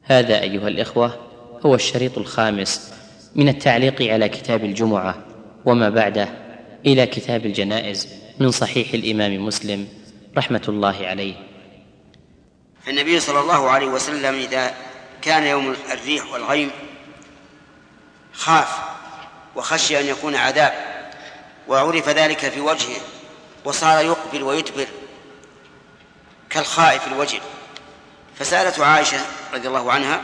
هذا أيها الإخوة هو الشريط الخامس من التعليق على كتاب الجمعة وما بعده إلى كتاب الجنائز من صحيح الإمام مسلم رحمة الله عليه. النبي صلى الله عليه وسلم إذا كان يوم الريح والغيم خاف وخشي أن يكون عذاب، وعرف ذلك في وجهه وصار يقبل ويدبر كالخائف الوجل. فسألته عائشة رضي الله عنها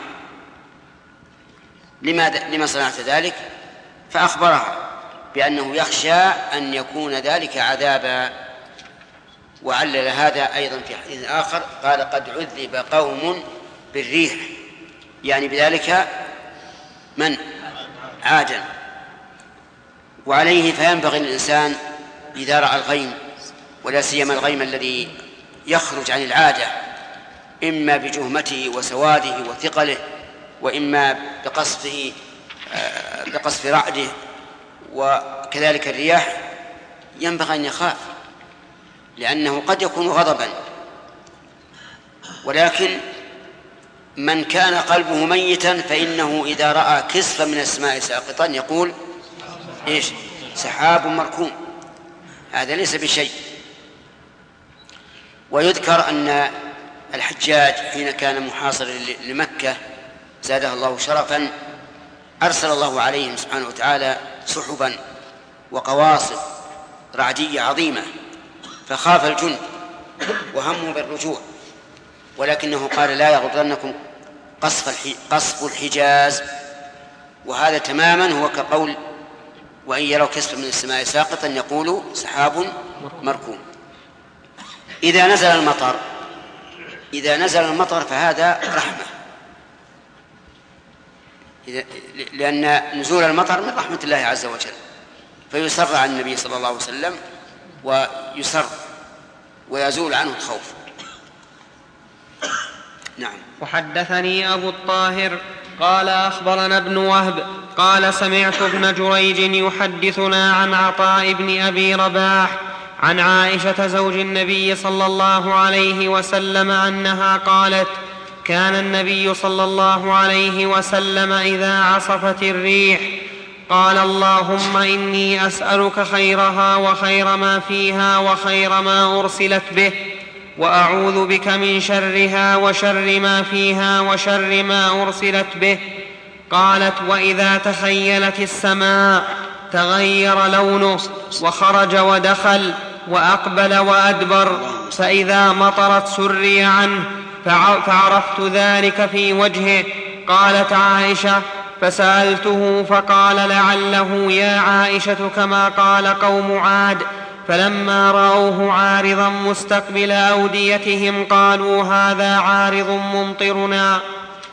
لما صنعت ذلك، فأخبرها بأنه يخشى أن يكون ذلك عذابا. وعلل هذا أيضا في حديث آخر قال: قد عذب قوم بالريح، يعني بذلك من عادا. وعليه فينبغي للإنسان إذا رأى الغيم، ولا سيما الغيم الذي يخرج عن العادة، إما بجهمته وسواده وثقله، وإما بقصف رعده، وكذلك الرياح، ينبغي أن يخاف، لأنه قد يكون غضبا. ولكن من كان قلبه ميتا فإنه إذا رأى كسفا من السماء ساقطا يقول: إيش؟ سحاب مركوم. هذا ليس بشيء. ويذكر أن الحجاج حين كان محاصرا لمكة زادها الله شرفا أرسل الله عليهم سبحانه وتعالى سحبا وقواصب رعدية عظيمة، فخاف الجند وهموا بالرجوع، ولكنه قال: لا يغرنكم قصف الحجاز. وهذا تماما هو كقول: وإن يروا كسفا من السماء ساقطا يقولوا سحاب مركوم. إذا نزل المطر فهذا رحمة، لأن نزول المطر من رحمة الله عز وجل، فيسر عن النبي صلى الله عليه وسلم ويسر ويزول عنه الخوف. نعم. وحدثني أبو الطاهر قال أخبرنا ابن وهب قال سمعت ابن جريج يحدثنا عن عطاء بن أبي رباح عن عائشة زوج النبي صلى الله عليه وسلم أنها قالت: كان النبي صلى الله عليه وسلم إذا عصفت الريح قال: اللهم إني أسألك خيرها وخير ما فيها وخير ما أرسلت به، وأعوذ بك من شرها وشر ما فيها وشر ما أرسلت به. قالت: وإذا تخيلت السماء تغير لونه وخرج ودخل وأقبل وأدبر، فإذا مطرت سري عنه، فعرفت ذلك في وجهه. قالت عائشة: فسألته فقال: لعله يا عائشة كما قال قوم عاد، فلما رأوه عارضا مستقبل أوديتهم قالوا: هذا عارض ممطرنا.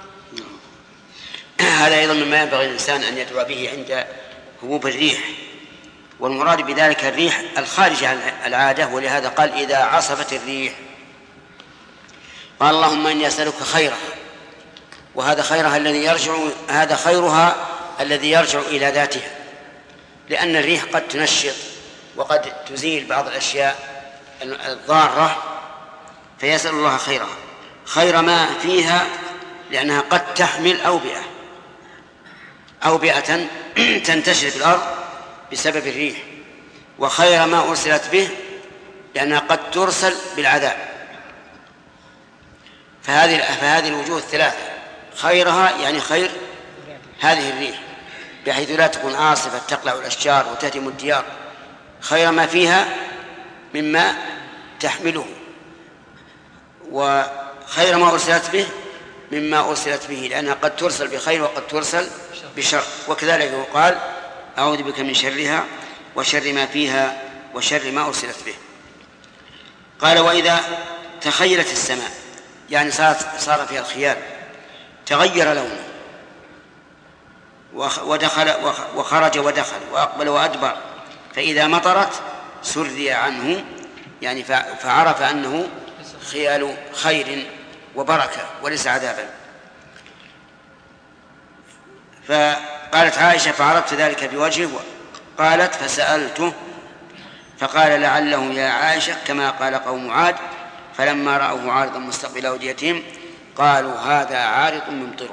هذا أيضا مما ينبغي الإنسان أن يدعو به عند هبوب الريح، والمراد بذلك الريح الخارجة عن العادة، ولهذا قال: إذا عصفت الريح. قال: اللهم إني أسألك خيرها، وهذا خيرها الذي يرجع إلى ذاتها، لأن الريح قد تنشط وقد تزيل بعض الأشياء الضارة، فيسأل الله خيرها، خير ما فيها، لأنها قد تحمل أوبئة تنتشر في الأرض بسبب الريح، وخير ما أرسلت به، لأنها قد ترسل بالعذاب. فهذه الوجوه الثلاثة خيرها يعني خير هذه الريح، بحيث لا تكون عاصفة تقلع الأشجار وتهدم الديار، خير ما فيها مما تحمله، وخير ما أرسلت به مما أرسلت به، لأنها قد ترسل بخير وقد ترسل بشر. وكذلك يقال: أعوذ بك من شرها وشر ما فيها وشر ما أرسلت به. قال: وإذا تخيلت السماء، يعني صار فيها الخيال، تغير لونه وخرج ودخل وأقبل وأدبر، فإذا مطرت سري عنه، يعني فعرف أنه خيال خير وبركة وليس عذابا. فقالت عائشة: فعرفت ذلك بوجهه. قالت: فسألته فقال: لعله يا عائشة كما قال قوم عاد، فلما رأوه عارضا مستقبل أوديتهم قالوا هذا عارض ممطرنا.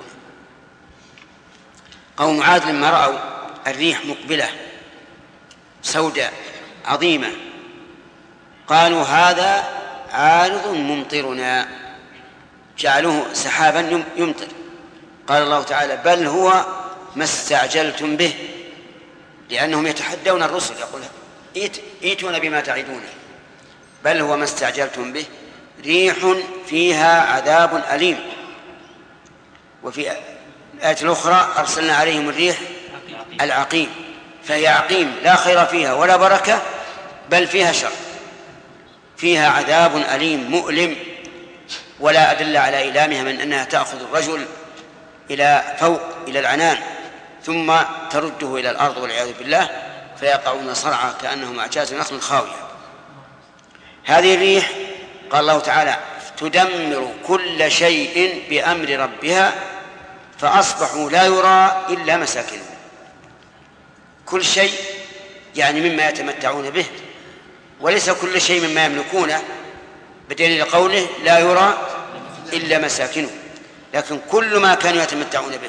قوم عاد لما رأوا الريح مقبلة سوداء عظيمة قالوا هذا عارض ممطرنا، جعلوه سحابا يمطر. قال الله تعالى بل هو ما استعجلتم به، لأنهم يتحدون الرسل يقول ائتونا بما تعدون، بل هو ما استعجلتم به ريح فيها عذاب أليم. وفي الآية الأخرى أرسلنا عليهم الريح العقيم، فهي عقيم لا خير فيها ولا بركة بل فيها شر، فيها عذاب أليم مؤلم، ولا أدل على إيلامها من أنها تأخذ الرجل إلى فوق إلى العنان ثم ترده إلى الأرض والعياذ بالله فيقعون صرعى كأنهم أعجاز نخل خاوية. هذه الريح قال الله تعالى تدمر كل شيء بأمر ربها فأصبحوا لا يرى إلا مساكنهم. كل شيء يعني مما يتمتعون به، وليس كل شيء مما يملكونه، بدليل قوله لا يرى إلا مساكنه، لكن كل ما كانوا يتمتعون به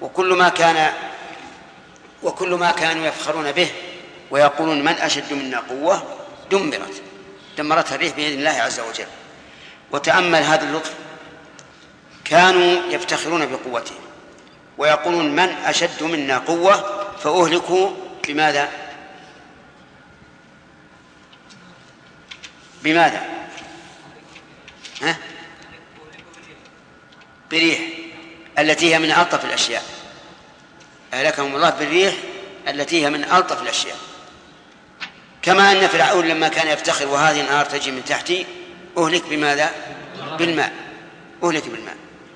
وكل ما كانوا يفخرون به ويقولون من أشد منا قوة دمرتها الريح بإذن الله عز وجل. وتأمل هذا اللطف، كانوا يفتخرون بقوته ويقولون من أشد منا قوة فأهلكوا بماذا؟ بريح التي هي من ألطف الأشياء، أهلكهم الله بالريح التي هي من ألطف الأشياء. كما أن فرعون لما كان يفتخر وهذه النار تجي من تحتي أهلك بماذا؟ بالماء، أهلك بالماء.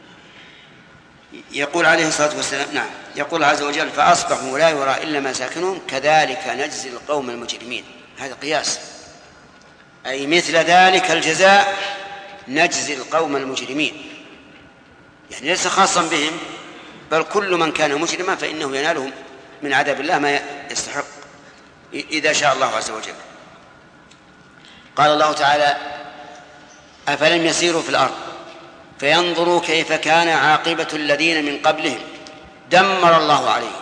يقول عليه الصلاة والسلام نعم، يقول عز وجل فأصبحوا لا يرى إلا مساكنهم كذلك نجزي القوم المجرمين. هذا قياس، أي مثل ذلك الجزاء نجزي القوم المجرمين، يعني ليس خاصا بهم بل كل من كان مجرما فإنه يناله من عذاب الله ما يستحق إذا شاء الله عز وجل. قال الله تعالى أفلم يسيروا في الأرض فينظروا كيف كان عاقبة الذين من قبلهم دمر الله عليهم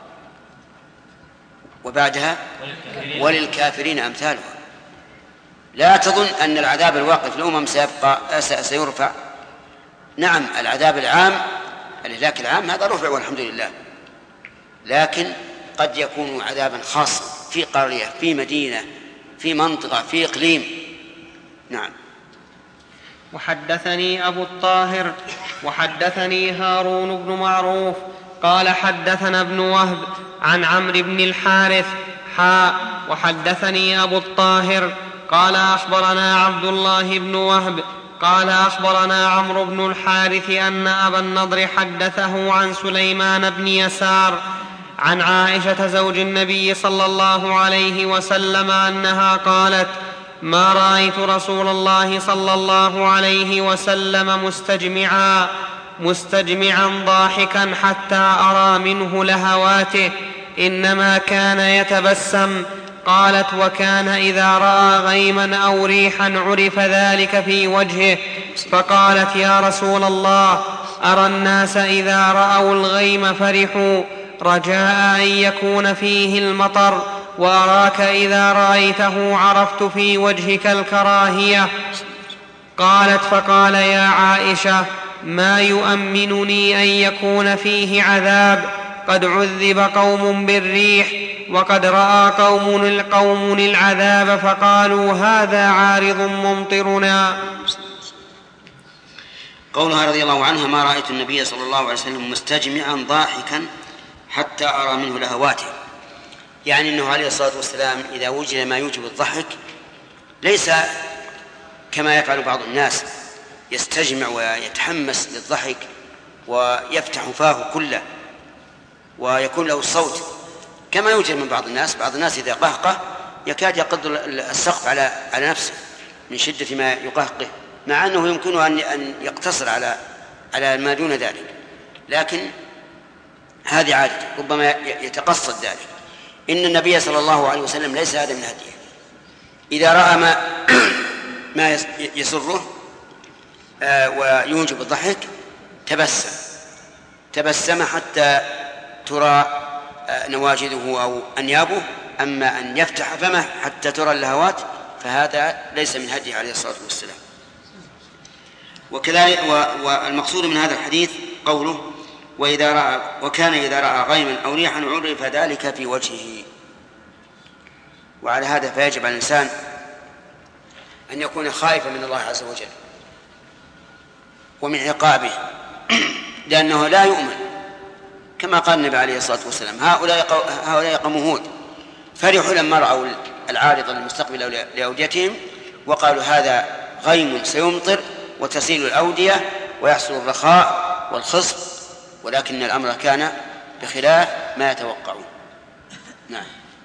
وبعدها وللكافرين أمثالها. لا تظن أن العذاب الواقع في الأمم سيرفع. نعم العذاب العام الإهلاك العام هذا رفع والحمد لله، لكن قد يكون عذابا خاصا في قرية في مدينة في منطقة في إقليم. نعم. وحدثني أبو الطاهر وحدثني هارون بن معروف قال حدثنا ابن وهب عن عمرو بن الحارث وحدثني أبو الطاهر قال أخبرنا عبد الله بن وهب قال أخبرنا عمرو بن الحارث أن أبا النضر حدثه عن سليمان بن يسار عن عائشة زوج النبي صلى الله عليه وسلم أنها قالت ما رأيت رسول الله صلى الله عليه وسلم مستجمعا ضاحكا حتى أرى منه لهواته، إنما كان يتبسم. قالت وكان إذا رأى غيما أو ريحا عرف ذلك في وجهه، فقالت يا رسول الله أرى الناس إذا رأوا الغيم فرحوا رجاء أن يكون فيه المطر، وأراك إذا رأيته عرفت في وجهك الكراهية. قالت فقال يا عائشة ما يؤمنني أن يكون فيه عذاب، قد عذب قوم بالريح وقد رأى قوم العذاب فقالوا هذا عارض ممطرنا. قولها رضي الله عنها ما رأيت النبي صلى الله عليه وسلم مستجمعا ضاحكا حتى أرى منه لهواته، يعني أنه عليه الصلاة والسلام إذا وجد ما يوجب الضحك ليس كما يفعل بعض الناس يستجمع ويتحمس للضحك ويفتح فاه كله ويكون له الصوت كما يوجد من بعض الناس إذا قهقه يكاد يقض السقف على نفسه من شدة ما يقهقه، مع أنه يمكنه أن يقتصر على ما دون ذلك، لكن هذه عادة ربما يتقصد ذلك. إن النبي صلى الله عليه وسلم ليس هذا من هديه، إذا رأى ما يسره ويوجب الضحك تبسم حتى ترى نواجذه أو أنيابه. أما أن يفتح فمه حتى ترى اللهوات فهذا ليس من هديه عليه الصلاة والسلام. وكذلك والمقصود من هذا الحديث قوله وكان إذا رأى غيما أو ريحا عرف ذلك في وجهه. وعلى هذا فيجب على الإنسان أن يكون خائفا من الله عز وجل ومن عقابه، لأنه لا يؤمن كما قال النبي عليه الصلاة والسلام: هؤلاء قوم هود فرحوا لما رأوا العارض المستقبل لأوديتهم وقالوا هذا غيم سيمطر وتسيل الأودية ويحصل الرخاء والخصب، ولكن الأمر كان بخلاف ما يتوقعون. نعم.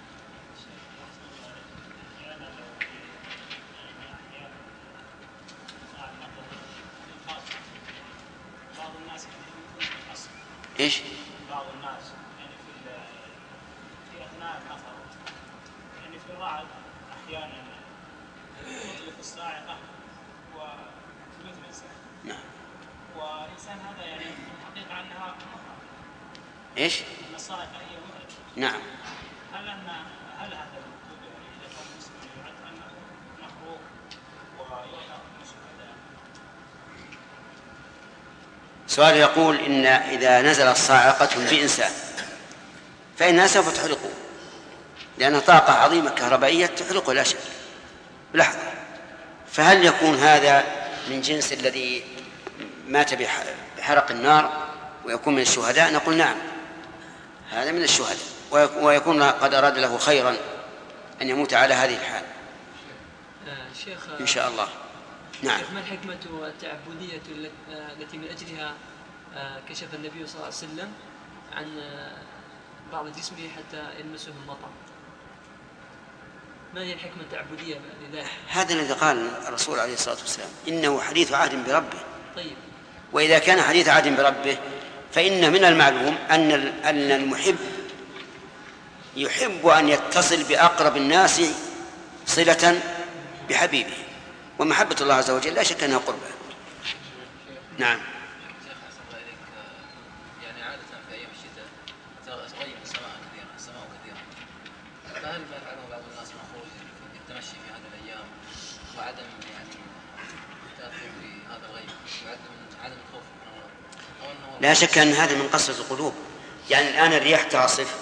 إيش؟ بعض الناس يعني في أثناء المطر يعني في الرعد أحيانا يطلق الصاعقة وتموت الإنسان. نعم. والإنسان هذا يعني الحقيقة أنها مهرة. إيش؟ أن الصاعقة هي مهرة. نعم. هل هذا المكتوب يعني إذا كان مسلم يعد أنه مكروه ويعتبر من الشهداء؟ سؤال يقول إن إذا نزلت صاعقة بإنسان فإنها سوف تحرقه، لأنها طاقة عظيمة كهربائية تحرقه لا شك بلحظة. فهل يكون هذا من جنس الذي مات بحرق النار ويكون من الشهداء؟ نقول نعم، هذا من الشهداء، ويكون قد أراد له خيرا أن يموت على هذه الحال إن شاء الله. نعم. ما الحكمة التعبدية التي من أجلها كشف النبي صلى الله عليه وسلم عن بعض جسمه حتى يلمسه المطر؟ ما هي الحكمة التعبدية لذلك؟ هذا الذي قال الرسول عليه الصلاة والسلام: إنه حديث عهد بربه. طيب. وإذا كان حديث عهد بربه فإن من المعلوم أن المحب يحب أن يتصل بأقرب الناس صلة بحبيبه، ومحبة الله عز وجل لا شك أنها قربة. نعم. يعني عادة في أيام الشتاء تغيم السماء كثيرا، فهل ما يفعله بعض الناس من الخروج التمشي في هذه الأيام وعدم يعني التأثير بهذا الغيم وعدم الخوف من الله؟ لا شك أن هذا من قسوة القلوب. يعني الآن الرياح تعصف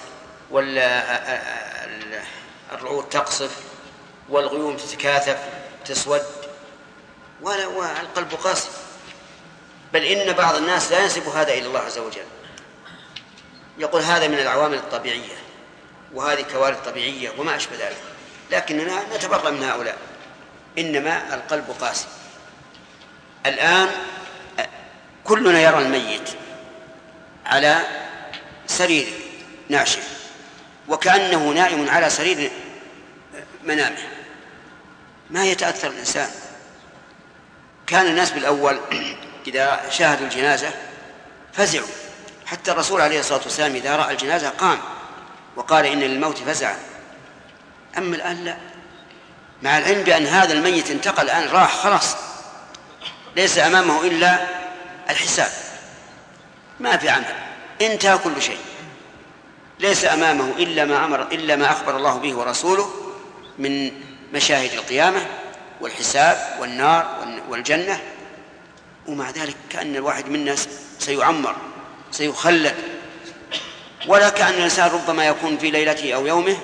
والرعود تقصف والغيوم تتكاثف تسود والقلب قاسي، بل إن بعض الناس لا ينسب هذا إلى الله عز وجل، يقول هذا من العوامل الطبيعية وهذه كوارث طبيعية وما أشبه ذلك، لكننا نتبرأ من هؤلاء، إنما القلب قاسي. الآن كلنا يرى الميت على سرير ناشف وكأنه نائم على سرير منامه، ما يتأثر الإنسان. كان الناس بالأول إذا شاهدوا الجنازة فزعوا، حتى الرسول عليه الصلاة والسلام إذا رأى الجنازة قام وقال إن للموت فزعا. أما الآن لا، مع العلم بأن هذا الميت انتقل الآن راح خلاص، ليس أمامه إلا الحساب، ما في عمل، انتهى كل شيء، ليس أمامه إلا ما أخبر الله به ورسوله من مشاهد القيامة والحساب والنار والجنة. ومع ذلك كأن الواحد منا سيعمر سيخلد، ولا كأن الإنسان ربما يكون في ليلته أو يومه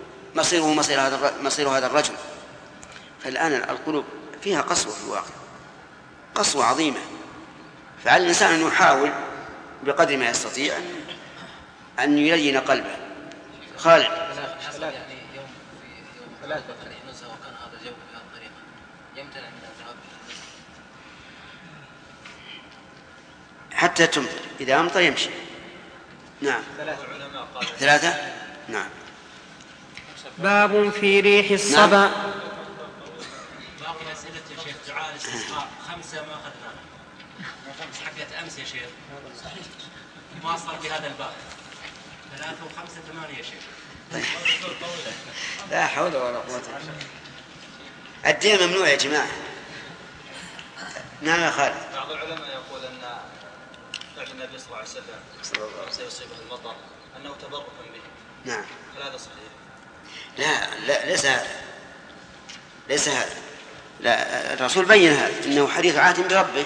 مصير هذا الرجل. فالآن القلوب فيها قسوة في الواقع، قسوة عظيمة، فعلى الإنسان أن يحاول بقدر ما يستطيع أن يلين قلبه. خالد. يعني يوم نزهة وكان هذا الجو بهذه الطريقة يمتنع من الذهاب حتى تمطر، إذا أمطر يمشي. نعم. 3. نعم. باب في ريح الصبا. باقي أسئلة يا شيخ دعاء الاستسقاء 5 ما أخذناها، 5 حقت أمس يا شيخ، ما صار بهذا الباب 3 و5 8 يا شيخ. لا حول ولا قوة. الدين ممنوع يا جماعة. نعم يا خالد. بعض العلماء يقول أن فعل النبي صلى الله عليه وسلم سيصيبه المطر أنه تبركا به. نعم. هل هذا صحيح؟ لا ليس هذا. لا، الرسول بين هذا إنه حديث عهد بربه،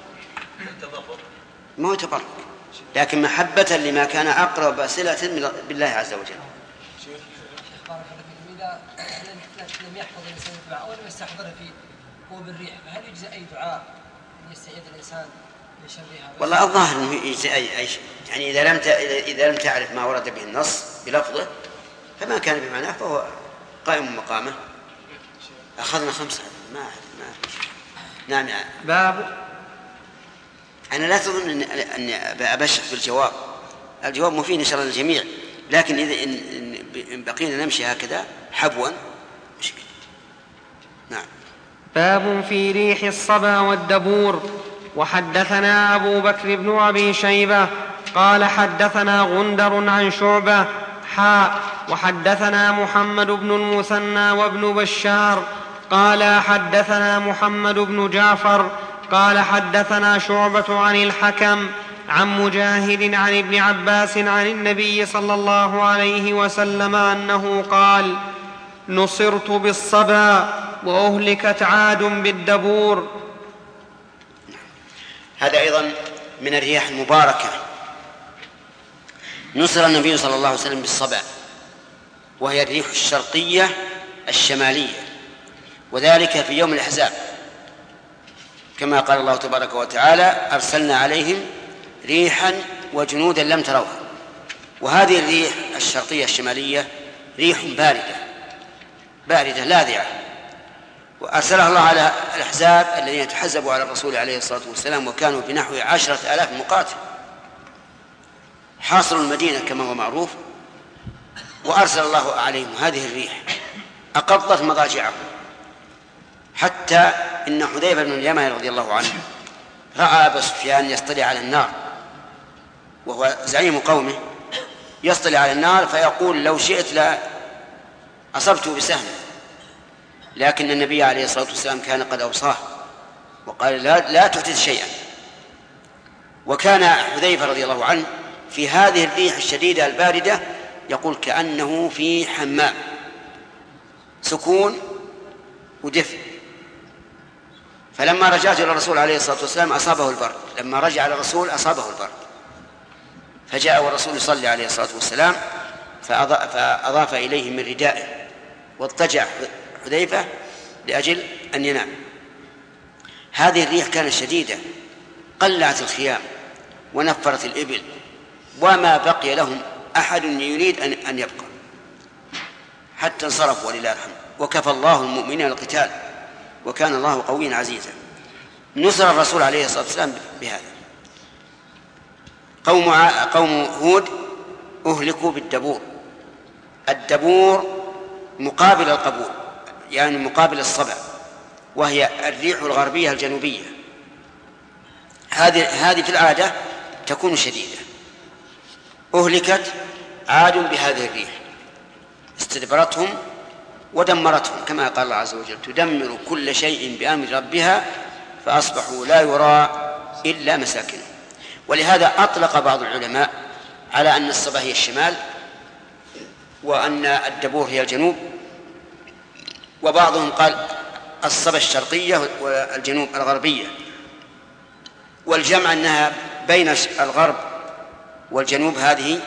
ما هو تبرك، لكن محبة لما كان أقرب صلة بالله عز وجل. شيخ بارك الله فيكم، إذا لم يحفظ الإنسان الدعاء ولم يستحضر في قوم الريح، فهل يجزى أي دعاء أن يستعيذ الإنسان من شرها؟ والله الظاهر أنه يجزى أي شيء، يعني إذا لم تعرف ما ورد به النص بلفظه فما كان بمعناه فهو قائم مقامه. أخذنا 5. ما نعم. باب. أنا لا تظن أن أبشر بالجواب، الجواب مفيد إن شاء الله للجميع، لكن إذا إن بقينا نمشي هكذا حبوا مشكلة. نعم. باب في ريح الصبا والدبور. وحدثنا أبو بكر بن أبي شيبة قال حدثنا غندر عن شعبة وحدثنا محمد بن المثنى وابن بشار قال حدثنا محمد بن جعفر قال حدثنا شعبة عن الحكم عن مجاهد عن ابن عباس عن النبي صلى الله عليه وسلم أنه قال: نصرت بالصبا وأهلكت عاد بالدبور. هذا أيضا من الرياح المباركة. نصر النبي صلى الله عليه وسلم بالصبا، وهي الريح الشرقية الشمالية، وذلك في يوم الأحزاب، كما قال الله تبارك وتعالى: أرسلنا عليهم ريحا وجنودا لم تروها. وهذه الريح الشرقية الشمالية ريح باردة لاذعة، وأرسلها الله على الأحزاب الذين تحزبوا على الرسول عليه الصلاة والسلام، وكانوا بنحو 10,000 مقاتل حاصروا المدينة كما هو معروف. وأرسل الله عليهم هذه الريح أقضت مضاجعهم، حتى إن حذيفة بن اليمان رضي الله عنه رأى أبا سفيان يصطلع على النار وهو زعيم قومه، يصطلع على النار فيقول: لو شئت لا أصبته بسهم، لكن النبي عليه الصلاة والسلام كان قد أوصاه وقال: لا تحدث شيئا. وكان حذيفة رضي الله عنه في هذه الريح الشديدة الباردة يقول كأنه في حمام، سكون ودفء. فلما رجعت إلى الرسول عليه الصلاة والسلام أصابه البرد، لما رجع إلى الرسول أصابه البرد، فجاء والرسول يصلي عليه الصلاة والسلام فأضاف إليه من ردائه، واضطجع حذيفة لأجل أن ينام. هذه الريح كانت شديدة، قلعت الخيام ونفرت الإبل، وما بقي لهم أحد يريد أن يبقى حتى انصرفوا ولله الحمد، وكفى الله المؤمنين القتال وكان الله قويا عزيزا. نصر الرسول عليه الصلاة والسلام بهذا. قوم هود أهلكوا بالدبور. الدبور مقابل القبور، يعني مقابل الصبا، وهي الريح الغربية الجنوبية. هذه في العادة تكون شديدة. أهلكت عاد بهذه الريح، استدبرتهم ودمرتهم، كما قال الله عز وجل: تدمر كل شيء بأمر ربها فأصبحوا لا يرى إلا مساكنهم. ولهذا أطلق بعض العلماء على أن الصبا هي الشمال وأن الدبور هي الجنوب، وبعضهم قال الصبا الشرقية والجنوب الغربية، والجمع أنها بين الغرب والجنوب هذه،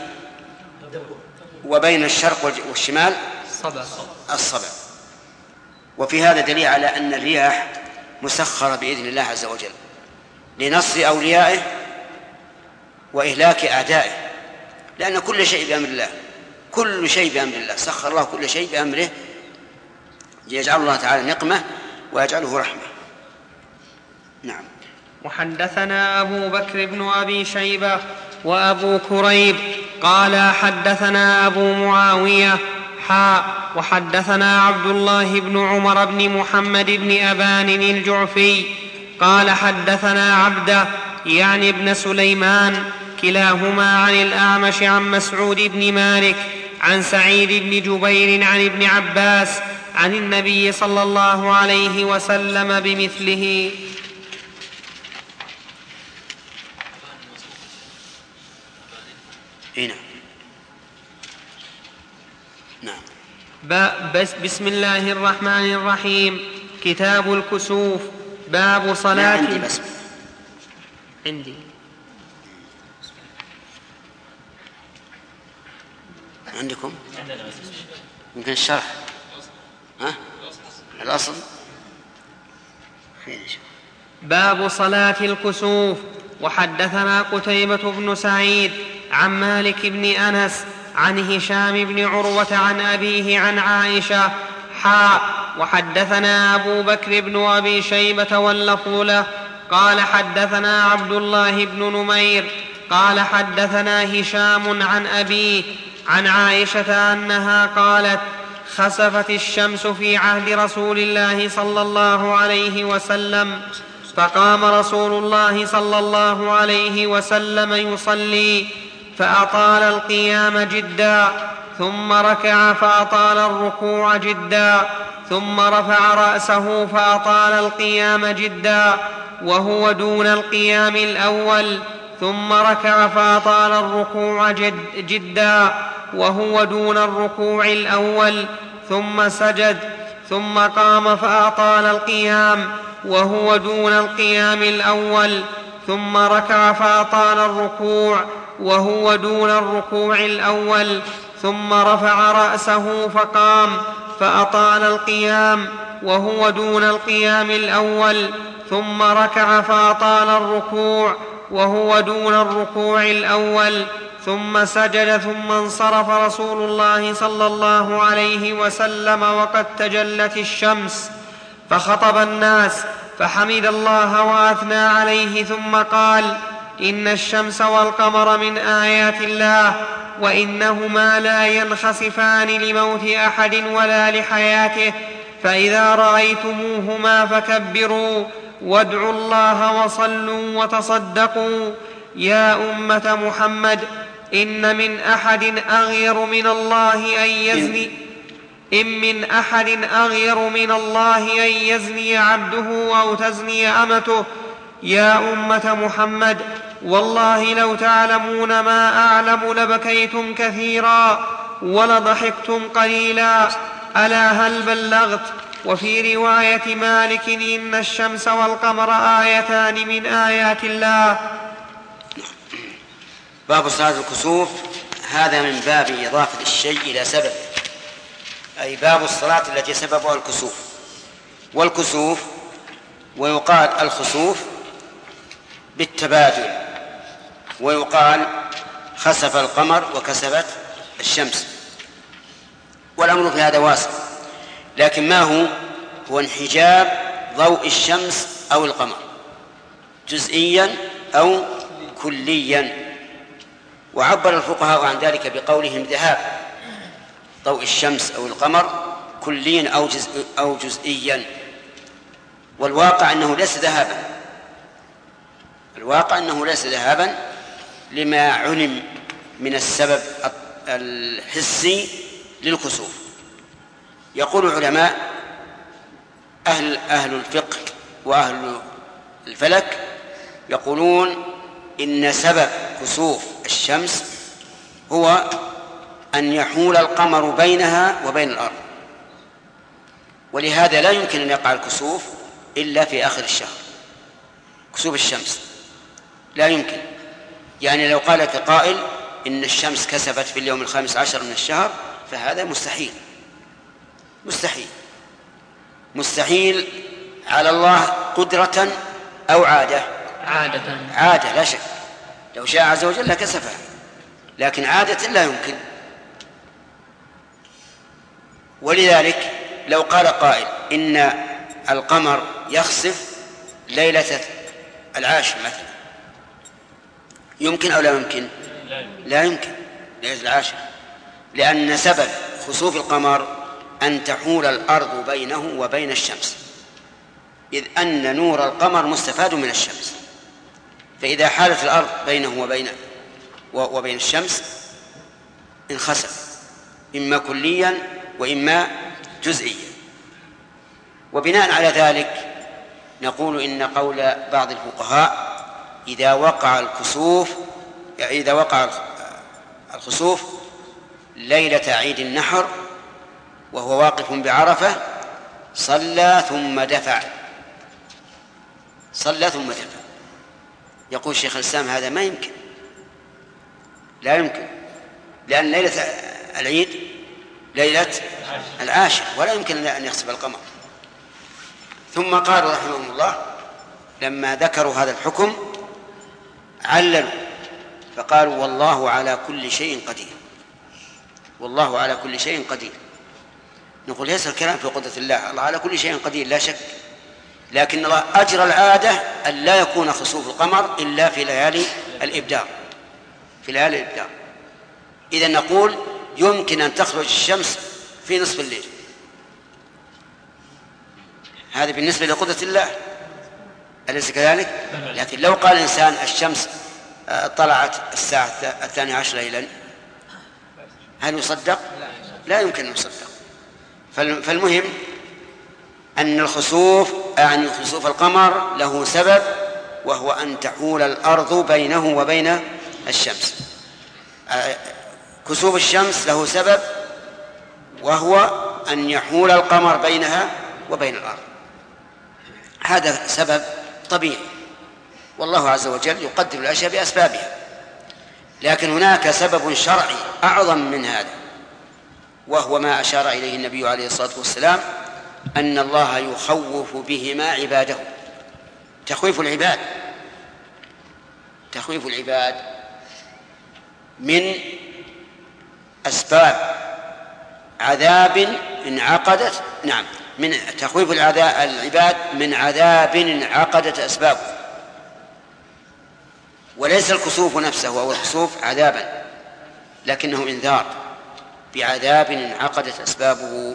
وبين الشرق والشمال الصبا. وفي هذا دليل على أن الرياح مسخرة بإذن الله عز وجل لنصر أوليائه وإهلاك أعدائه، لأن كل شيء بأمر الله، كل شيء بأمر الله، سخر الله كل شيء بأمره ليجعل الله تعالى نقمة ويجعله رحمة. نعم. وحدثنا أبو بكر بن أبي شيبة وأبو كريب قال حدثنا أبو معاوية وحدثنا عبد الله بن عمر بن محمد بن أبان الجعفي قال حدثنا عبده يعني ابن سليمان كلاهما عن الأعمش عن مسعود بن مالك عن سعيد بن جبير عن ابن عباس عن النبي صلى الله عليه وسلم بمثله. هنا. نعم. بسم الله الرحمن الرحيم. كتاب الكسوف. باب صلاة. عندي بس. عندي. عندكم؟ يمكن الشرح. ها؟ الأصل. باب صلاة الكسوف. وحدثنا قتيبة بن سعيد عن مالك بن أنس عن هشام بن عروة عن أبيه عن عائشة وحدثنا أبو بكر بن أبي شيبة واللفظ له قال حدثنا عبد الله بن نمير قال حدثنا هشام عن أبيه عن عائشة أنها قالت خسفت الشمس في عهد رسول الله صلى الله عليه وسلم فقام رسول الله صلى الله عليه وسلم يصلي فأطال القيام جدا ثم ركع فأطال الركوع جدا ثم رفع رأسه فأطال القيام جدا وهو دون القيام الأول ثم ركع فأطال الركوع جدا وهو دون الركوع الأول ثم سجد ثم قام فأطال القيام وهو دون القيام الأول ثم ركع فأطال الركوع وهو دون الركوع الأول ثم رفع رأسه فقام فأطال القيام وهو دون القيام الأول ثم ركع فأطال الركوع وهو دون الركوع الأول ثم سجد ثم انصرف رسول الله صلى الله عليه وسلم وقد تجلت الشمس فخطب الناس فحمد الله وأثنى عليه ثم قال إن الشمس والقمر من آيات الله وإنهما لا ينخسفان لموت أحد ولا لحياته فإذا رأيتموهما فكبروا وادعوا الله وصلوا وتصدقوا يا أمة محمد إن من أحد أغير من الله أن يزني عبده أو تزني أمته يا أمة محمد والله لو تعلمون ما أعلم لبكيتم كثيرا ولضحكتم قليلا ألا هل بلغت. وفي رواية مالك إن الشمس والقمر آيتان من آيات الله. باب صلاة الكسوف. هذا من باب إضافة الشيء إلى سبب، أي باب الصلاة التي سببها الكسوف. والكسوف ويقال الخسوف بالتبادل، ويقال خسف القمر وكسفت الشمس، والأمر في هذا واسع. لكن ما هو انحجاب ضوء الشمس أو القمر جزئيا أو كليا. وعبر الفقهاء عن ذلك بقولهم ذهاب ضوء الشمس أو القمر كليا أو جزئيا. والواقع أنه ليس ذهابا، الواقع أنه ليس ذهابا لما علم من السبب الحسي للكسوف. يقول العلماء أهل الفقه وأهل الفلك يقولون إن سبب كسوف الشمس هو أن يحول القمر بينها وبين الأرض، ولهذا لا يمكن أن يقع الكسوف إلا في آخر الشهر. كسوف الشمس لا يمكن، يعني لو قال قائل إن الشمس كسفت في اليوم 15 من الشهر فهذا مستحيل على الله قدرة أو عادة لا شك. لو شاء عز وجل لكسفها، لكن عادة لا يمكن. ولذلك لو قال قائل إن القمر يخسف ليلة 10 مثلا، يمكن أو لا يمكن؟ لا يمكن ليلة 10، لأن سبب خسوف القمر أن تحول الأرض بينه وبين الشمس، إذ أن نور القمر مستفاد من الشمس، فإذا حالت الأرض بينه وبين الشمس انخسف إما كليا وإما جزئيا. وبناء على ذلك نقول إن قول بعض الفقهاء إذا وقع الخسوف ليلة عيد النحر وهو واقف بعرفة صلى ثم دفع. يقول شيخ الإسلام هذا ما يمكن، لا يمكن، لأن ليلة العيد ليلة العاشر ولا يمكن أن يخسف القمر. ثم قالوا رحمهم الله لما ذكروا هذا الحكم عللوا فقالوا والله على كل شيء قدير. والله على كل شيء قدير. نقول ليس الكلام في قدرة الله، الله على كل شيء قدير لا شك، لكن الله أجرى العادة أن لا يكون خسوف القمر إلا في ليالي الإبدار. إذن نقول يمكن أن تخرج الشمس في نصف الليل، هذا بالنسبة لقدرة الله، أليس كذلك؟ لكن لو قال الإنسان الشمس طلعت الساعة 12 ليلا هل يصدق؟ لا يمكن أن يصدق. فالمهم أن خسوف القمر له سبب، وهو أن تحول الأرض بينه وبين الشمس. كسوف الشمس له سبب، وهو أن يحول القمر بينها وبين الأرض. هذا سبب طبيعي، والله عز وجل يقدر الأشياء بأسبابها. لكن هناك سبب شرعي أعظم من هذا، وهو ما أشار إليه النبي عليه الصلاة والسلام، أن الله يخوف بهما عباده. تخويف العباد من أسباب عذاب انعقدت، نعم، من تخويف العباد من عذاب انعقدت أسبابه، وليس الكسوف نفسه أو الخسوف عذابا، لكنه إنذار بعذاب انعقدت أسبابه.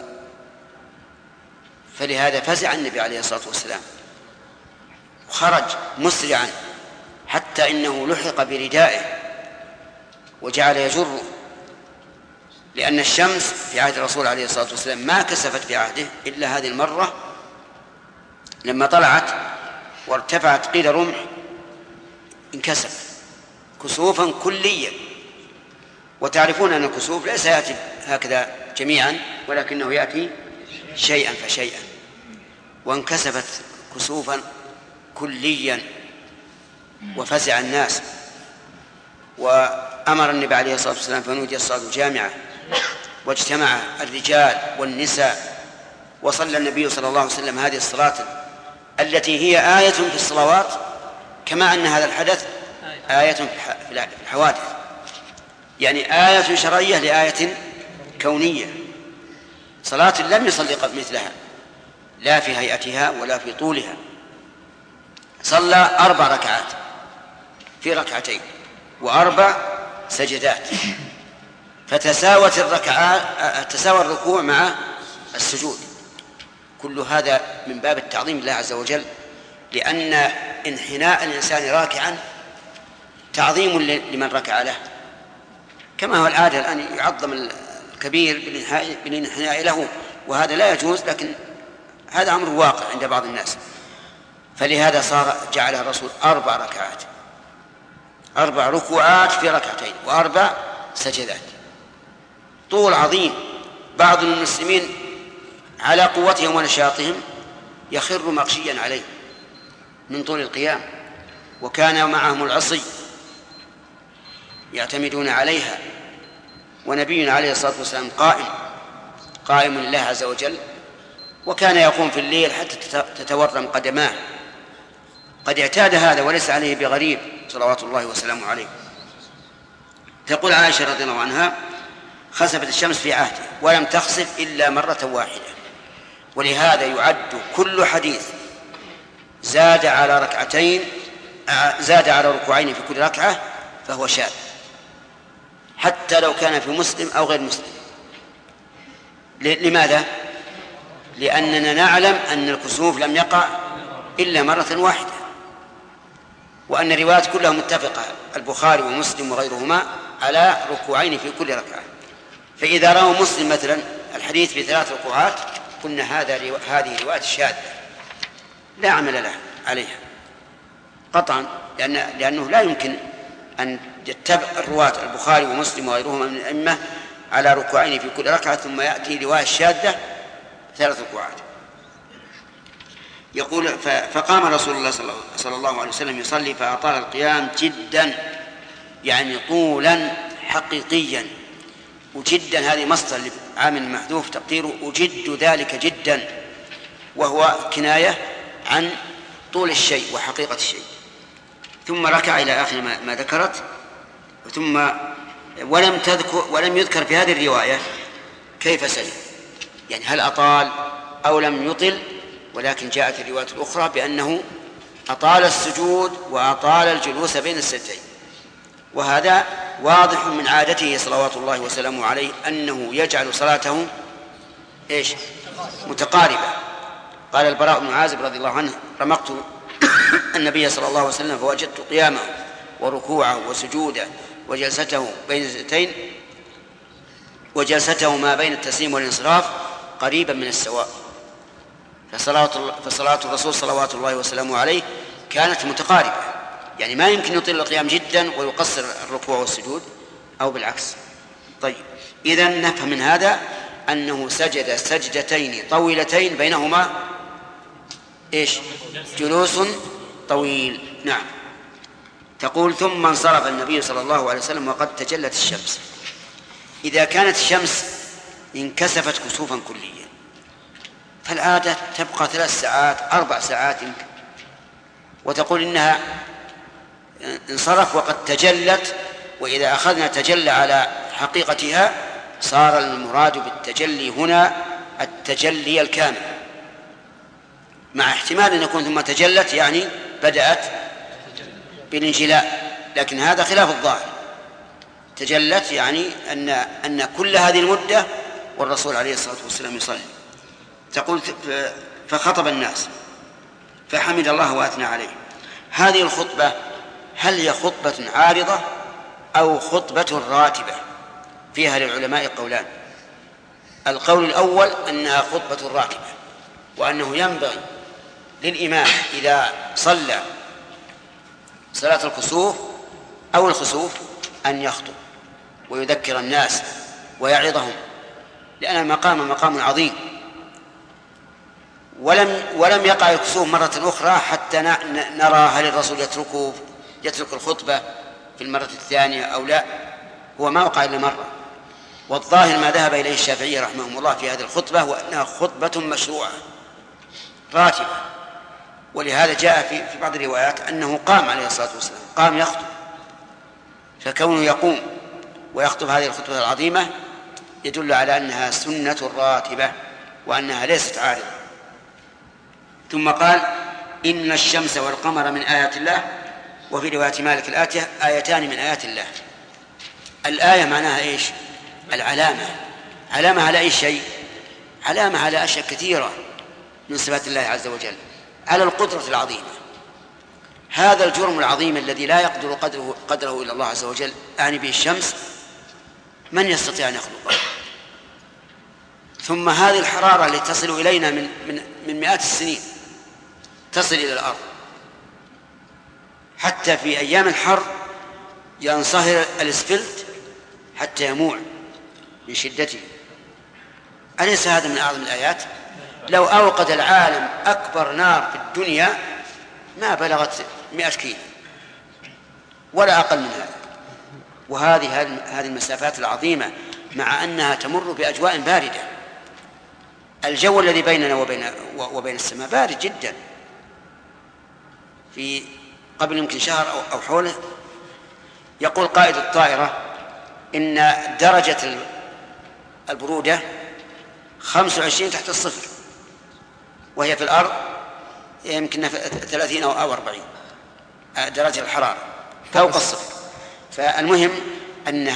فلهذا فزع النبي عليه الصلاة والسلام وخرج مسرعا حتى إنه لحق بردائه وجعل يجره، لأن الشمس في عهد الرسول عليه الصلاة والسلام ما كسفت في عهده إلا هذه المرة لما طلعت وارتفعت قيل رمح انكسف كسوفا كليا. وتعرفون أن الكسوف ليس يأتي هكذا جميعا، ولكنه يأتي شيئا فشيئا، وانكسفت كسوفا كليا وفزع الناس. وأمر النبي عليه الصلاة والسلام فنودي الصلاة الجامعة، واجتمع الرجال والنساء، وصلى النبي صلى الله عليه وسلم هذه الصلاة التي هي آية في الصلوات، كما أن هذا الحدث آية في الحوادث، يعني آية شرعية لآية كونية. صلاة لم يصلي مثلها لا في هيئتها ولا في طولها. صلى 4 ركعات في ركعتين و4 سجدات، فتساوت الركعات، تساوى الركوع مع السجود. كل هذا من باب التعظيم لله عز وجل، لأن انحناء الإنسان راكعا تعظيم لمن ركع له، كما هو العادة الآن يعظم الكبير بالانحناء له، وهذا لا يجوز، لكن هذا أمر واقع عند بعض الناس. فلهذا جعلها الرسول 4 ركعات، 4 ركوعات في ركعتين و4 سجدات، طول عظيم. بعض المسلمين على قوتهم ونشاطهم يخر مغشيا عليه من طول القيام، وكان معهم العصي يعتمدون عليها، ونبينا عليه الصلاة والسلام قائم لله عز وجل، وكان يقوم في الليل حتى تتورم قدماه. قد اعتاد هذا وليس عليه بغريب صلوات الله وسلامه عليه. تقول عائشة رضي الله عنها: خسفت الشمس في عهده ولم تخسف إلا مرة واحدة. ولهذا يعد كل حديث زاد على ركوعين في كل ركعة فهو شاذ، حتى لو كان في مسلم أو غير مسلم. لماذا؟ لأننا نعلم أن الكسوف لم يقع إلا مرة واحدة، وأن الروايات كلها متفقة، البخاري ومسلم وغيرهما، على ركوعين في كل ركعة. فإذا رأوا مسلم مثلا الحديث في 3 ركوعات قلنا هذه رواية شاذة لا عمل له عليها قطعا، لأنه لا يمكن أن يتبع الرواة البخاري ومسلم وغيرهما من الأئمة على ركوعين في كل ركعة، ثم يأتي رواية شاذة 3 ركوعات. يقول فقام رسول الله صلى الله عليه وسلم يصلي فأطال القيام جدا، يعني طولا حقيقيا. وجدا هذه مصدر عامل محذوف تقديره أجد ذلك جدا، وهو كناية عن طول الشيء وحقيقة الشيء. ثم ركع إلى آخر ما ذكرت. ثم ولم يذكر في هذه الرواية كيف سجد، يعني هل أطال أو لم يطل، ولكن جاءت الرواية الأخرى بأنه أطال السجود وأطال الجلوس بين السجدين. وهذا واضح من عادته صلوات الله وسلامه عليه أنه يجعل صلاته متقاربة. قال البراء بن عازب رضي الله عنه: رمقت النبي صلى الله عليه وسلم فوجدت قيامه وركوعه وسجوده وجلسته بين السجدتين وجلسته ما بين التسليم والانصراف قريبا من السواء. فصلاة الرسول صلوات الله وسلامه عليه كانت متقاربة، يعني ما يمكن يطيل القيام جدا ويقصر الركوع والسجود أو بالعكس. طيب، إذن نفهم من هذا أنه سجد سجدتين طويلتين بينهما جلوس طويل. نعم. تقول: ثم انصرف النبي صلى الله عليه وسلم وقد تجلت الشمس. إذا كانت الشمس انكسفت كسوفا كليا فالعادة تبقى 3 ساعات 4 ساعات يمكن، وتقول إنها انصرف وقد تجلت. وإذا أخذنا تجلى على حقيقتها صار المراد بالتجلي هنا التجلي الكامل، مع احتمال أن يكون ثم تجلت يعني بدأت بالانجلاء، لكن هذا خلاف الظاهر. تجلت يعني أن كل هذه المدة والرسول عليه الصلاة والسلام يصلي. تقول: فخطب الناس فحمد الله وأثنى عليه. هذه الخطبة هل هي خطبة عارضة أو خطبة راتبة؟ فيها للعلماء قولان. القول الأول أنها خطبة راتبة، وأنه ينبغي للإمام إذا صلى صلاة الكسوف أو الخسوف أن يخطب ويذكر الناس ويعظهم، لأن المقام مقام عظيم. ولم يقع الكسوف مرة أخرى حتى نرى هل الرسول يترك الخطبة في المرة الثانية أو لا. هو ما وقع إلا مرة، والظاهر ما ذهب إليه الشافعي رحمه الله في هذه الخطبة هو أنها خطبة مشروعة راتبة. ولهذا جاء في بعض الروايات أنه قام عليه الصلاة والسلام، قام يخطب. فكونه يقوم ويخطب هذه الخطبة العظيمة يدل على أنها سنة راتبة وأنها ليست عارضة. ثم قال: إن الشمس والقمر من آيات الله. وفي رواية مالك الآتية: آيتان من آيات الله. الآية معناها إيش؟ العلامة. علامة على أي شيء؟ علامة على أشياء كثيرة من صفات الله عز وجل، على القدرة العظيمة. هذا الجرم العظيم الذي لا يقدر قدره إلا الله عز وجل، أعني به الشمس، من يستطيع أن يخلقه؟ ثم هذه الحرارة التي تصل إلينا من مئات السنين تصل إلى الأرض، حتى في أيام الحر ينصهر الإسفلت حتى يموع من شدته. أليس هذا من أعظم الآيات؟ لو أوقد العالم أكبر نار في الدنيا ما بلغت 100 كيلو ولا أقل من هذا. وهذه المسافات العظيمة مع أنها تمر بأجواء باردة. الجو الذي بيننا وبين السماء بارد جدا. في قبل يمكن شهر أو حوله يقول قائد الطائرة إن درجة البرودة 25 تحت الصفر، وهي في الأرض يمكن 30 أو 40 درجة الحرارة فوق الصفر. فالمهم أن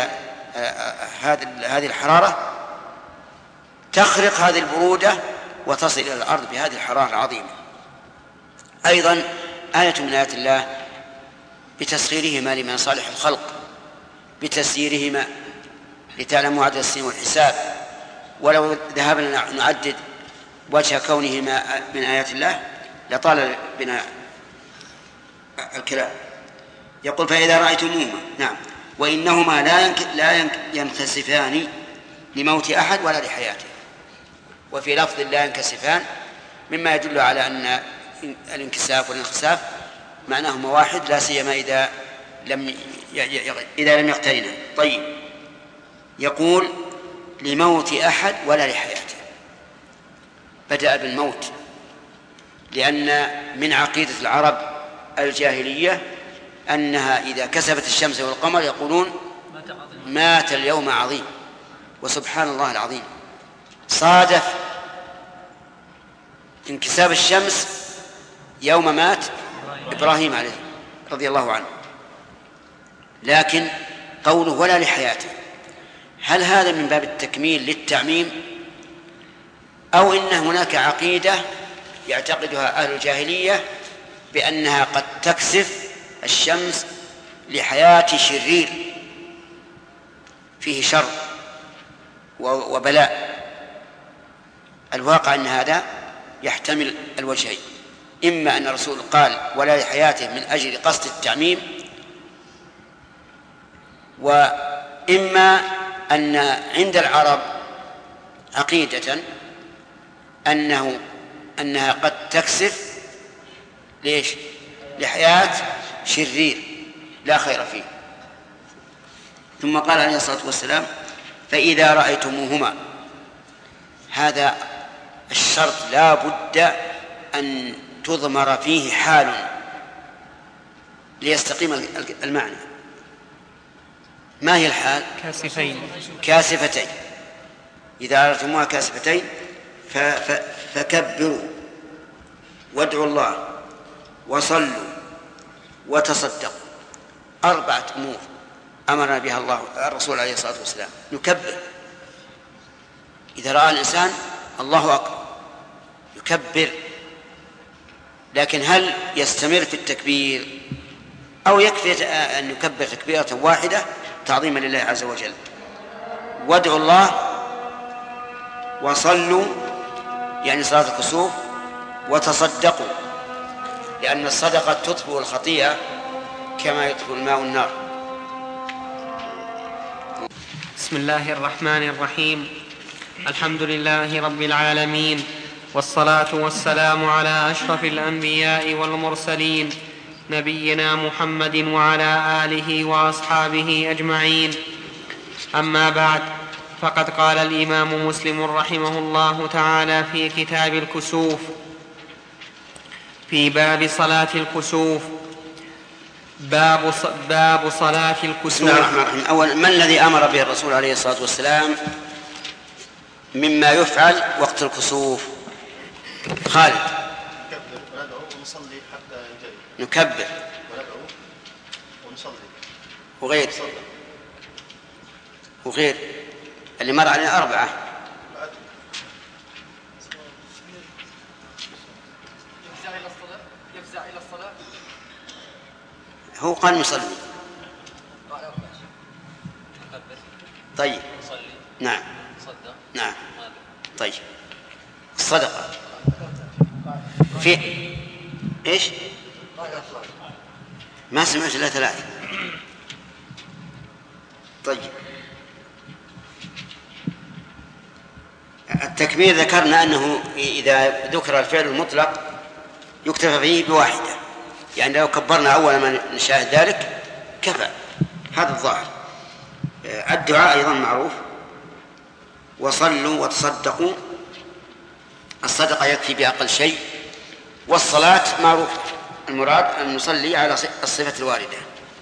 هذه الحرارة تخرق هذه البرودة وتصل إلى الأرض بهذه الحرارة العظيمة. أيضا آية من آيات الله بتسخيرهما لمصالح الخلق، بتسييرهما لتعلموا عدد السنين والحساب. ولو ذهبنا نعدد وجه كونهما من آيات الله لطال بنا الكلام. يقول فإذا رأيتموهما، نعم، وإنهما لا ينكسفان لموت أحد ولا لحياته. وفي لفظ لا ينكسفان مما يدل على أن الانكساف والانخساف معناهما واحد، لا سيما إذا لم يقترنا. طيب، يقول لموت أحد ولا لحياته، بدأ بالموت لأن من عقيدة العرب الجاهلية أنها إذا كسفت الشمس والقمر يقولون مات اليوم عظيم. وسبحان الله العظيم، صادف انكساف الشمس يوم مات إبراهيم عليه رضي الله عنه، لكن قوله ولا لحياته، هل هذا من باب التكميل للتعميم، أو إن هناك عقيدة يعتقدها أهل الجاهلية بأنها قد تكسف الشمس لحياة شرير فيه شر وبلاء؟ الواقع أن هذا يحتمل الوجهين، إما أن الرسول قال ولا لحياته من أجل قصد التعميم، وإما أن عند العرب عقيدة أنها قد تكسف ليش؟ لحياة شرير لا خير فيه. ثم قال عليه الصلاة والسلام فإذا رأيتموهما، هذا الشرط لا بد أن تضمر فيه حال ليستقيم المعنى. ما هي الحال؟ كاسفتين. إذا رأيتموها كاسفتين فكبروا وادعوا الله وصلوا وتصدقوا. 4 أمور أمرنا بها الرسول عليه الصلاة والسلام. نكبر إذا رأى الإنسان الله أكبر يكبر، لكن هل يستمر في التكبير أو يكفي أن يكبر تكبيرة واحدة تعظيما لله عز وجل؟ وادعوا الله وصلوا يعني صلاة الكسوف، وتصدقوا لأن الصدقة تطفئ الخطيئة كما يطفئ الماء النار. بسم الله الرحمن الرحيم. الحمد لله رب العالمين، والصلاة والسلام على أشرف الأنبياء والمرسلين نبينا محمد وعلى آله وأصحابه أجمعين. أما بعد، فقد قال الإمام مسلم رحمه الله تعالى في كتاب الكسوف في باب صلاة الكسوف: باب صلاة الكسوف. بسم الله الرحمن الرحيم. أولا، ما الذي أمر به الرسول عليه الصلاة والسلام مما يفعل وقت الكسوف؟ خالد. نكبر وندعو ونصلي حتى ينجلي. نكبر وندعو ونصلي. وغير اللي مر علينا 4. يفزع إلى الصلاة. هو قال نصلي. طيب. نعم. نعم. طيب. الصدقة في إيش؟ ما سمعت إلا 3. طيب. التكبير ذكرنا أنه إذا ذكر الفعل المطلق يكتفى فيه بواحدة، يعني لو كبرنا أول ما نشاهد ذلك كفى، هذا الظاهر. الدعاء أيضا معروف: وصلوا وتصدقوا. الصدقة يكفي بأقل شيء، والصلاة معروف المراد أن نصلي على الصفة الواردة.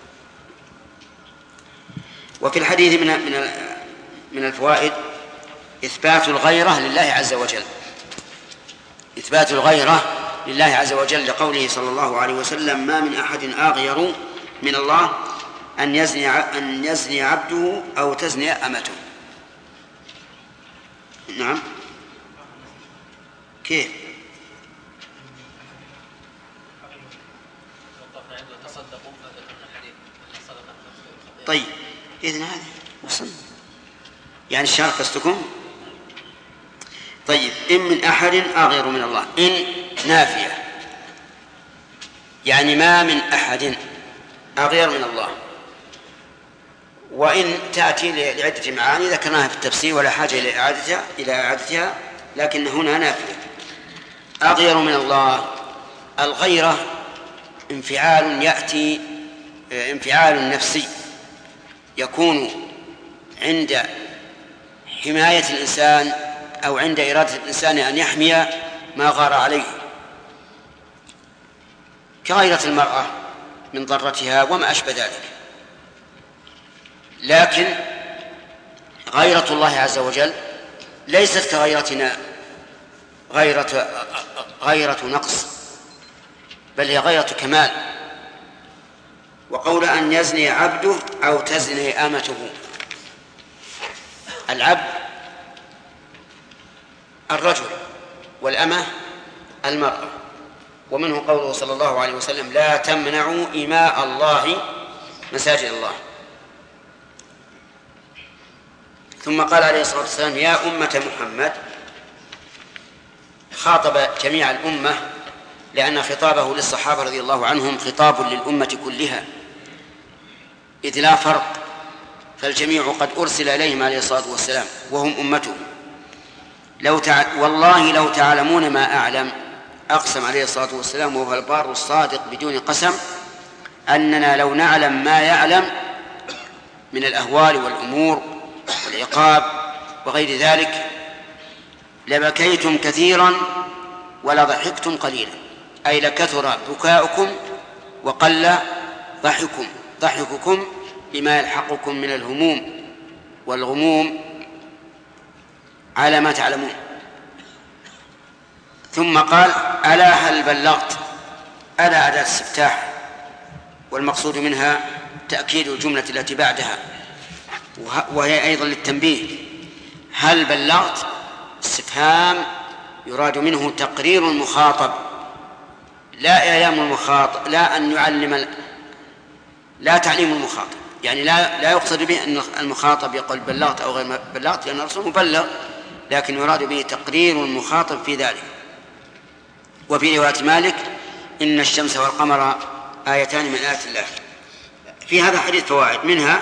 وفي الحديث من الفوائد إثبات الغيرة لله عز وجل، إثبات الغيرة لله عز وجل لقوله صلى الله عليه وسلم: ما من أحد أغير من الله أن يزني عبده أو تزني أمته. نعم. كيف؟ طيب، إذن هذا وصل يعني الشرع قصدكم. طيب، إن من أحد أغير من الله، إن نافية يعني ما من أحد، أغير من الله. وإن تأتي لعدة معاني ذكرناها في التفسير ولا حاجة إلى إعادتها، لكن هنا نافية. أغير من الله، الغيرة انفعال يأتي، انفعال نفسي يكون عند حماية الإنسان أو عند إرادة الإنسان أن يحمي ما غار عليه، كغيرة المرأة من ضرتها وما أشبه ذلك. لكن غيرة الله عز وجل ليست كغيرتنا غيرة نقص، بل هي غيرة كمال. وقول أن يزني عبده أو تزني أمته، العبد الرجل والأمة المرأة. ومنه قوله صلى الله عليه وسلم: لا تمنعوا إماء الله مساجد الله. ثم قال عليه الصلاة والسلام: يا أمة محمد، خاطب جميع الأمة، لأن خطابه للصحابة رضي الله عنهم خطاب للأمة كلها، إذ لا فرق، فالجميع قد أرسل إليهم عليه الصلاة والسلام وهم أمته. والله لو تعلمون ما أعلم، أقسم عليه الصلاة والسلام وهو البار الصادق بدون قسم، أننا لو نعلم ما يعلم من الأهوال والأمور والعقاب وغير ذلك لبكيتم كثيرا ولا ضحكتم قليلا، أي لكثر بكاؤكم وقل ضحككم بما يلحقكم من الهموم والغموم على ما تعلمون. ثم قال: ألا هل بلغت؟ ألا أداة استفتاح، والمقصود منها تأكيد الجملة التي بعدها، وهي أيضا للتنبيه. هل بلغت استفهام يراد منه تقرير المخاطب، لا إعلام المخاطب، لا أن يعلم، لا تعليم المخاطب، يعني لا يقصد به أن المخاطب يقول بلغت أو غير بلغت، لأن الرسول مبلغ، لكن يراد به تقرير المخاطب في ذلك. وفي رواية مالك: إن الشمس والقمر آيتان من آيات الله. في هذا الحديث فوائد، منها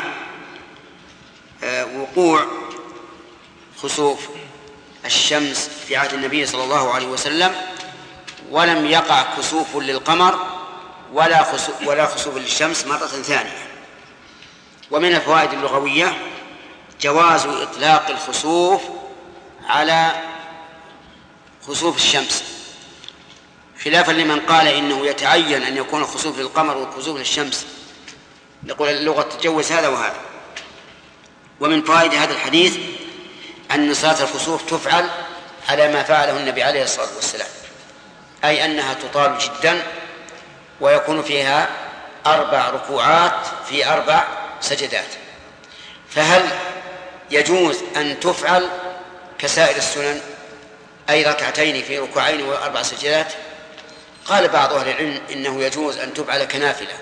وقوع خسوف الشمس في عهد النبي صلى الله عليه وسلم، ولم يقع كسوف للقمر ولا خسوف للشمس مرة ثانية. ومن الفوائد اللغوية جواز إطلاق الخسوف على خسوف الشمس، خلافا لمن قال إنه يتعين أن يكون الخسوف للقمر والخسوف للشمس، نقول اللغة تجوز هذا وهذا. ومن فوائد هذا الحديث أن صلاة الخسوف تفعل على ما فعله النبي عليه الصلاة والسلام، أي أنها تطال جدا ويكون فيها 4 ركوعات في 4 سجدات. فهل يجوز أن تفعل كسائر السنن، أي ركعتين في ركوعين و4 سجدات؟ قال بعض أهل العلم إنه يجوز أن تفعل كنافلة،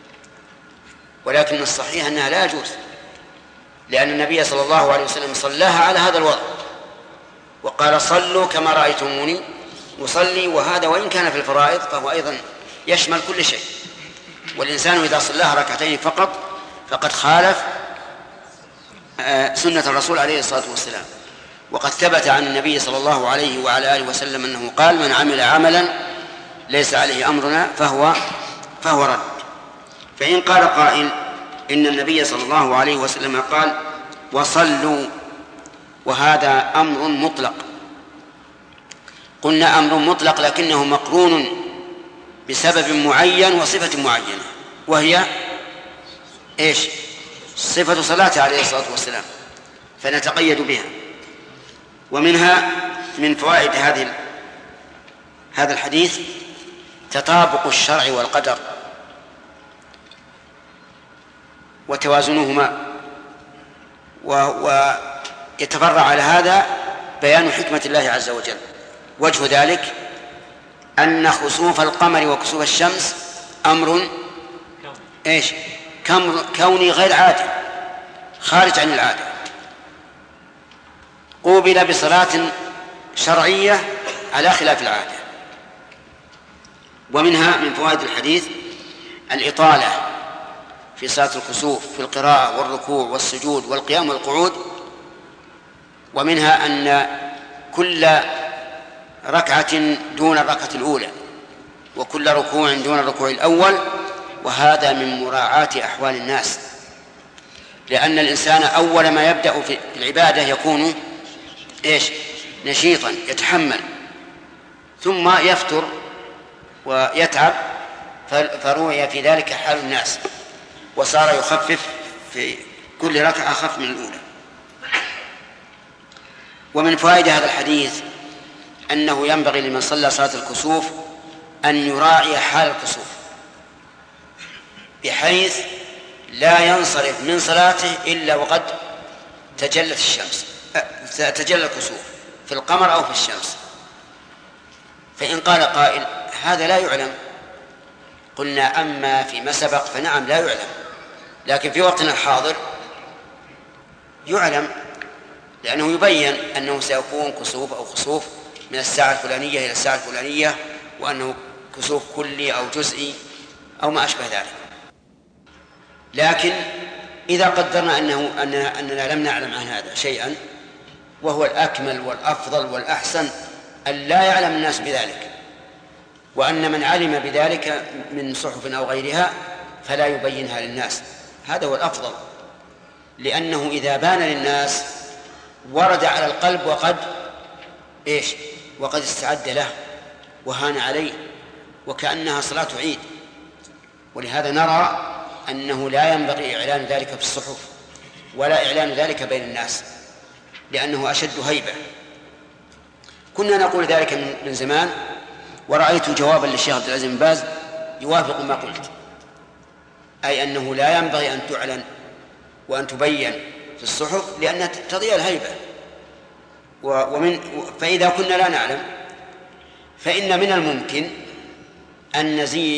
ولكن الصحيح أنها لا يجوز، لأن النبي صلى الله عليه وسلم صلاها على هذا الوضع وقال: صلوا كما رأيتموني أصلي. وهذا وإن كان في الفرائض فهو أيضا يشمل كل شيء، والإنسان إذا صلاها ركعتين فقط فقد خالف سنة الرسول عليه الصلاة والسلام. وقد ثبت عن النبي صلى الله عليه وعلى آله وسلم أنه قال: من عمل عملا ليس عليه أمرنا فهو رد. فإن قال قائل إن النبي صلى الله عليه وسلم قال: وصلوا، وهذا أمر مطلق، قلنا أمر مطلق لكنه مقرون بسبب معين وصفة معينة، وهي إيش؟ صفة صلاته عليه الصلاة والسلام، فنتقيد بها. ومنها من فوائد هذا الحديث تطابق الشرع والقدر وتوازنهما، ويتفرع على هذا بيان حكمة الله عز وجل. وجه ذلك أن خسوف القمر وكسوف الشمس أمر إيش؟ كوني غير عادي، خارج عن العادة، قوبل بصلاة شرعية على خلاف العادة. ومنها من فوائد الحديث الإطالة في صلاة الكسوف في القراءة والركوع والسجود والقيام والقعود. ومنها أن كل ركعة دون الركعة الأولى، وكل ركوع دون الركوع الأول، وهذا من مراعاة أحوال الناس، لأن الإنسان أول ما يبدأ في العبادة يكون نشيطا يتحمل، ثم يفتر ويتعب، فروي في ذلك حال الناس، وصار يخفف في كل ركعة أخف من الأولى. ومن فوائد هذا الحديث أنه ينبغي لمن صلى صلاة الكسوف أن يراعي حال الكسوف، بحيث لا ينصرف من صلاته إلا وقد تجلت الشمس، تجلى الكسوف في القمر أو في الشمس. فإن قال قائل هذا لا يعلم، قلنا أما فيما سبق فنعم لا يعلم، لكن في وقتنا الحاضر يعلم، لأنه يبين أنه سيكون كسوف أو خسوف من الساعة الفلانية إلى الساعة الفلانية، وأنه كسوف كلي أو جزئي أو ما أشبه ذلك. لكن إذا قدرنا أننا لم نعلم عن هذا شيئا، وهو الأكمل والأفضل والأحسن أن لا يعلم الناس بذلك، وأن من علم بذلك من صحف أو غيرها فلا يبينها للناس، هذا هو الأفضل، لأنه إذا بان للناس ورد على القلب وقد استعد له وهان عليه، وكأنها صلاة عيد. ولهذا نرى أنه لا ينبغي إعلان ذلك في الصحف ولا إعلان ذلك بين الناس، لأنه أشد هيبة. كنا نقول ذلك من زمان، ورأيت جوابا للشيخ عبد العزيز بن باز يوافق ما قلت، أي أنه لا ينبغي أن تعلن وأن تبين في الصحف، لأنها تضيع الهيبة. فإذا كنا لا نعلم فإن من الممكن أن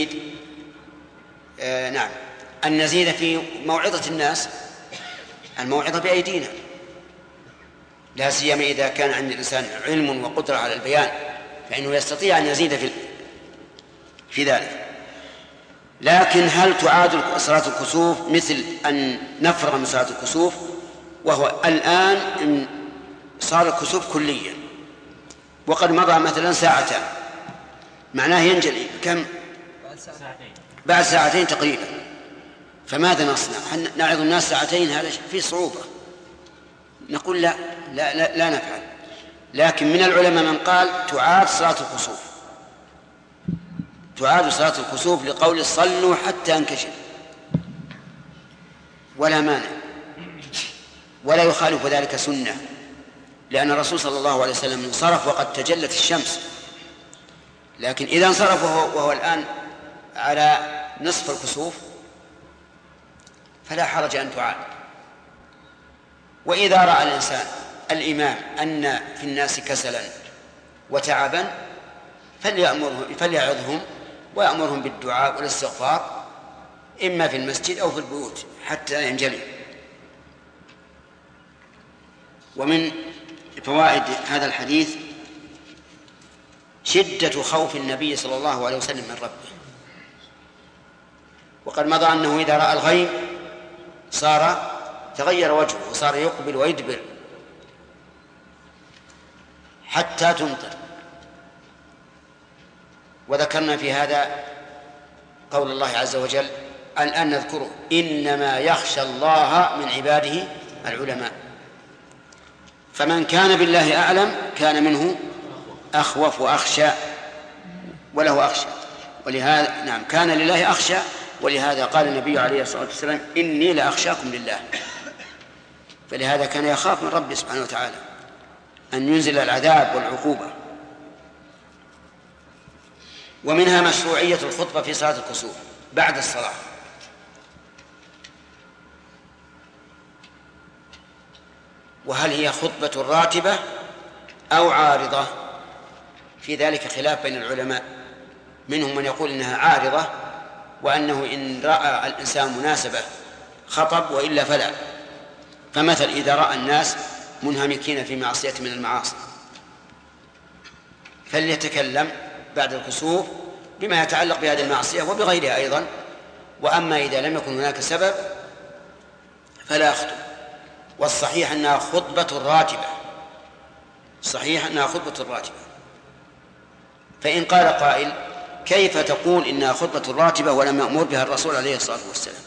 نزيد في موعظة الناس، الموعظة بأيدينا، لا سيما إذا كان عند الإنسان علم وقدرة على البيان، فإنه يستطيع أن يزيد في ذلك. لكن هل تعاد صلاة الكسوف مثل أن نفرغ من صلاة الكسوف؟ وهو الآن إن صار الكسوف كليا وقد مضى مثلا ساعتان، معناه ينجلي كم؟ بعد ساعتين تقريبا. فماذا نصنع؟ نعظ الناس ساعتين؟ هذا فيه صعوبة. نقول لا نفعل. لكن من العلماء من قال تعاد صلاة الكسوف، تعاد صلاة الكسوف لقول صلوا حتى انكشف، ولا مانع، ولا يخالف ذلك سنة، لأن الرسول صلى الله عليه وسلم انصرف وقد تجلت الشمس. لكن إذا انصرف وهو الآن على نصف الكسوف فلا حرج أن تعاد. وإذا رأى الإنسان الإمام أن في الناس كسلا وتعبا فليعظهم ويأمرهم بالدعاء والاستغفار، إما في المسجد أو في البيوت حتى ينجلي. ومن فوائد هذا الحديث شدة خوف النبي صلى الله عليه وسلم من ربه، وقد مضى أنه إذا رأى الغيم تغير وجهه وصار يقبل ويدبر حتى تمطر. وذكرنا في هذا قول الله عز وجل الآن نذكره: إنما يخشى الله من عباده العلماء. فمن كان بالله أعلم كان منه أخوف وأخشى وله أخشى، ولهذا كان لله أخشى، ولهذا قال النبي عليه الصلاة والسلام إني لأخشاكم لله. فلهذا كان يخاف من ربه سبحانه وتعالى أن ينزل العذاب والعقوبة. ومنها مشروعية الخطبة في صلاة الكسوف بعد الصلاة. وهل هي خطبة راتبة أو عارضة؟ في ذلك خلاف بين العلماء، منهم من يقول إنها عارضة، وأنه إن رأى الإنسان مناسبة خطب وإلا فلا. فمثل إذا رأى الناس منهمكين في معصية من المعاصي فليتكلم بعد الكسوف بما يتعلق بهذه المعصية وبغيرها أيضا، وأما إذا لم يكن هناك سبب فلا أخطب. والصحيح أنها خطبة راتبة، صحيح أنها خطبة راتبة. فإن قال قائل كيف تقول إنها خطبة راتبة ولم يأمر بها الرسول عليه الصلاة والسلام؟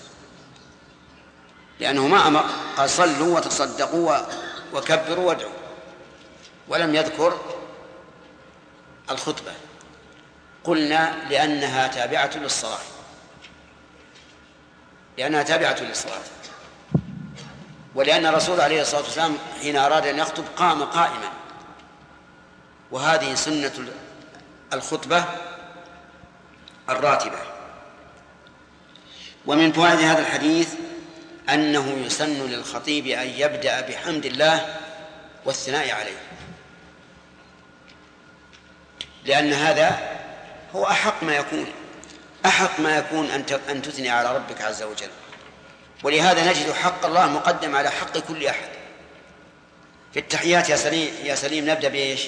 لأنه ما أمر، قال صلوا وتصدقوا وكبروا وادعوا، ولم يذكر الخطبة. قلنا لأنها تابعة للصلاة، لأنها تابعة للصلاة، ولأن الرسول عليه الصلاة والسلام حين أراد أن يخطب قام قائما، وهذه سنة الخطبة الراتبة. ومن فوائد هذا الحديث أنه يسن للخطيب أن يبدأ بحمد الله والثناء عليه، لأن هذا هو أحق ما يكون أن تثني على ربك عز وجل. ولهذا نجد حق الله مقدم على حق كل أحد. في التحيات يا سليم نبدأ بإيش؟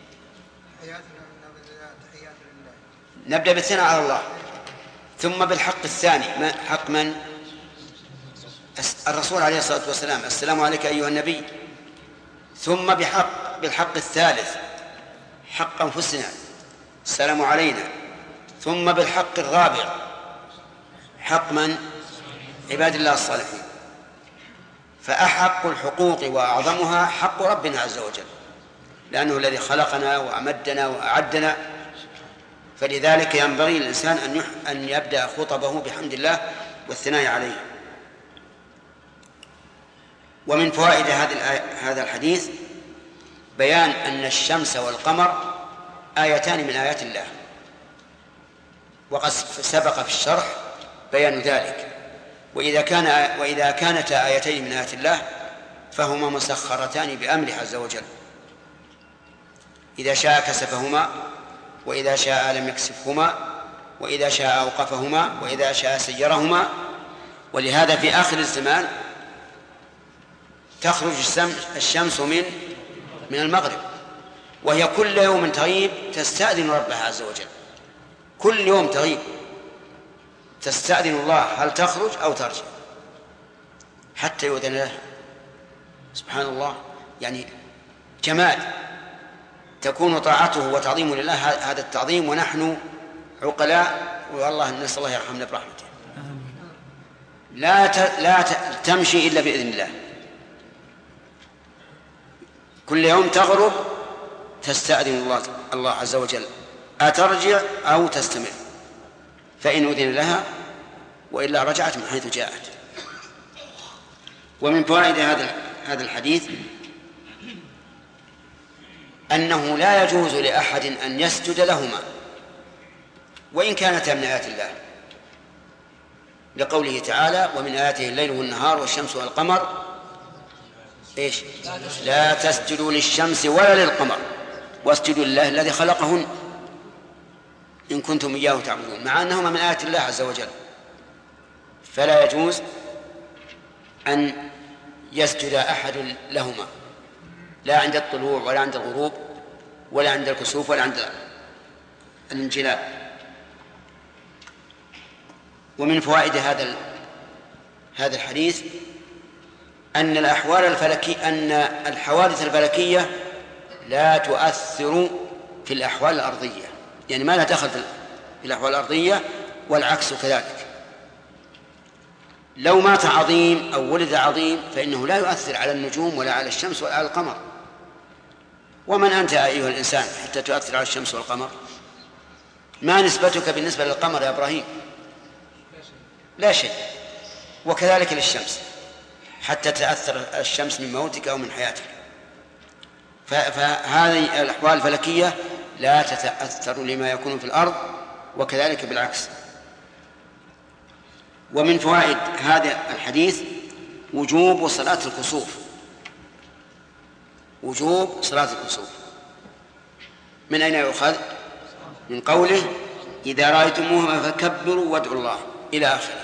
نبدأ بالثناء على الله، ثم بالحق الثاني حق من؟ الرسول عليه الصلاة والسلام، السلام عليك أيها النبي. ثم بالحق الثالث حق أنفسنا، السلام علينا. ثم بالحق الرابع حق من؟ عباد الله الصالحين. فأحق الحقوق وأعظمها حق ربنا عز وجل، لأنه الذي خلقنا وأمدنا وأعدنا، فلذلك ينبغي للإنسان أن يبدأ خطبه بحمد الله والثناء عليه. ومن فوائد هذا الحديث بيان أن الشمس والقمر آيتان من آيات الله، وقد سبق في الشرح بيان ذلك. وإذا كانتا آيتين من آيات الله فهما مسخرتان بأمره عز وجل، إذا شاء كسفهما، وإذا شاء لم يكسفهما، وإذا شاء أوقفهما، وإذا شاء سيرهما. ولهذا في آخر الزمان تخرج الشمس من المغرب، وهي كل يوم تغيب تستأذن ربها عز وجل، كل يوم تغيب تستأذن الله هل تخرج أو ترجع حتى يؤذن لها. سبحان الله، يعني جمال تكون طاعته وتعظيم لله هذا التعظيم، ونحن عقلاء، والله نسأل الله يرحمنا برحمته. لا تمشي إلا بإذن الله، كل يوم تغرب تستأذن الله عز وجل أترجع أو تستمر، فإن أذن لها وإلا رجعت من حيث جاءت. ومن فوائد هذا الحديث أنه لا يجوز لأحد أن يسجد لهما وإن كانتا من آيات الله، لقوله تعالى ومن آياته الليل والنهار والشمس والقمر إيش؟ لا تسجدوا للشمس ولا للقمر واسجدوا لله الذي خلقهن إن كنتم إياه تعبدون، مع أنهما من آيات الله عز وجل. فلا يجوز أن يسجد أحد لهما، لا عند الطلوع ولا عند الغروب ولا عند الكسوف ولا عند الانجلاء. ومن فوائد هذا الحديث أن الحوادث الفلكية لا تؤثر في الأحوال الأرضية، يعني ما لها دخل في الأحوال الأرضية، والعكس كذلك. لو مات عظيم أو ولد عظيم فإنه لا يؤثر على النجوم ولا على الشمس ولا على القمر. ومن أنت أيها الإنسان حتى تؤثر على الشمس والقمر؟ ما نسبتك بالنسبة للقمر يا إبراهيم؟ لا شيء. وكذلك للشمس حتى تأثر الشمس من موتك أو من حياتك. فهذه الأحوال الفلكية لا تتأثر لما يكون في الأرض، وكذلك بالعكس. ومن فوائد هذا الحديث وجوب صلاة الكسوف، وجوب صلاة الكسوف. من أين يؤخذ؟ من قوله إذا رأيتموهما فكبروا وادعوا الله إلى آخره.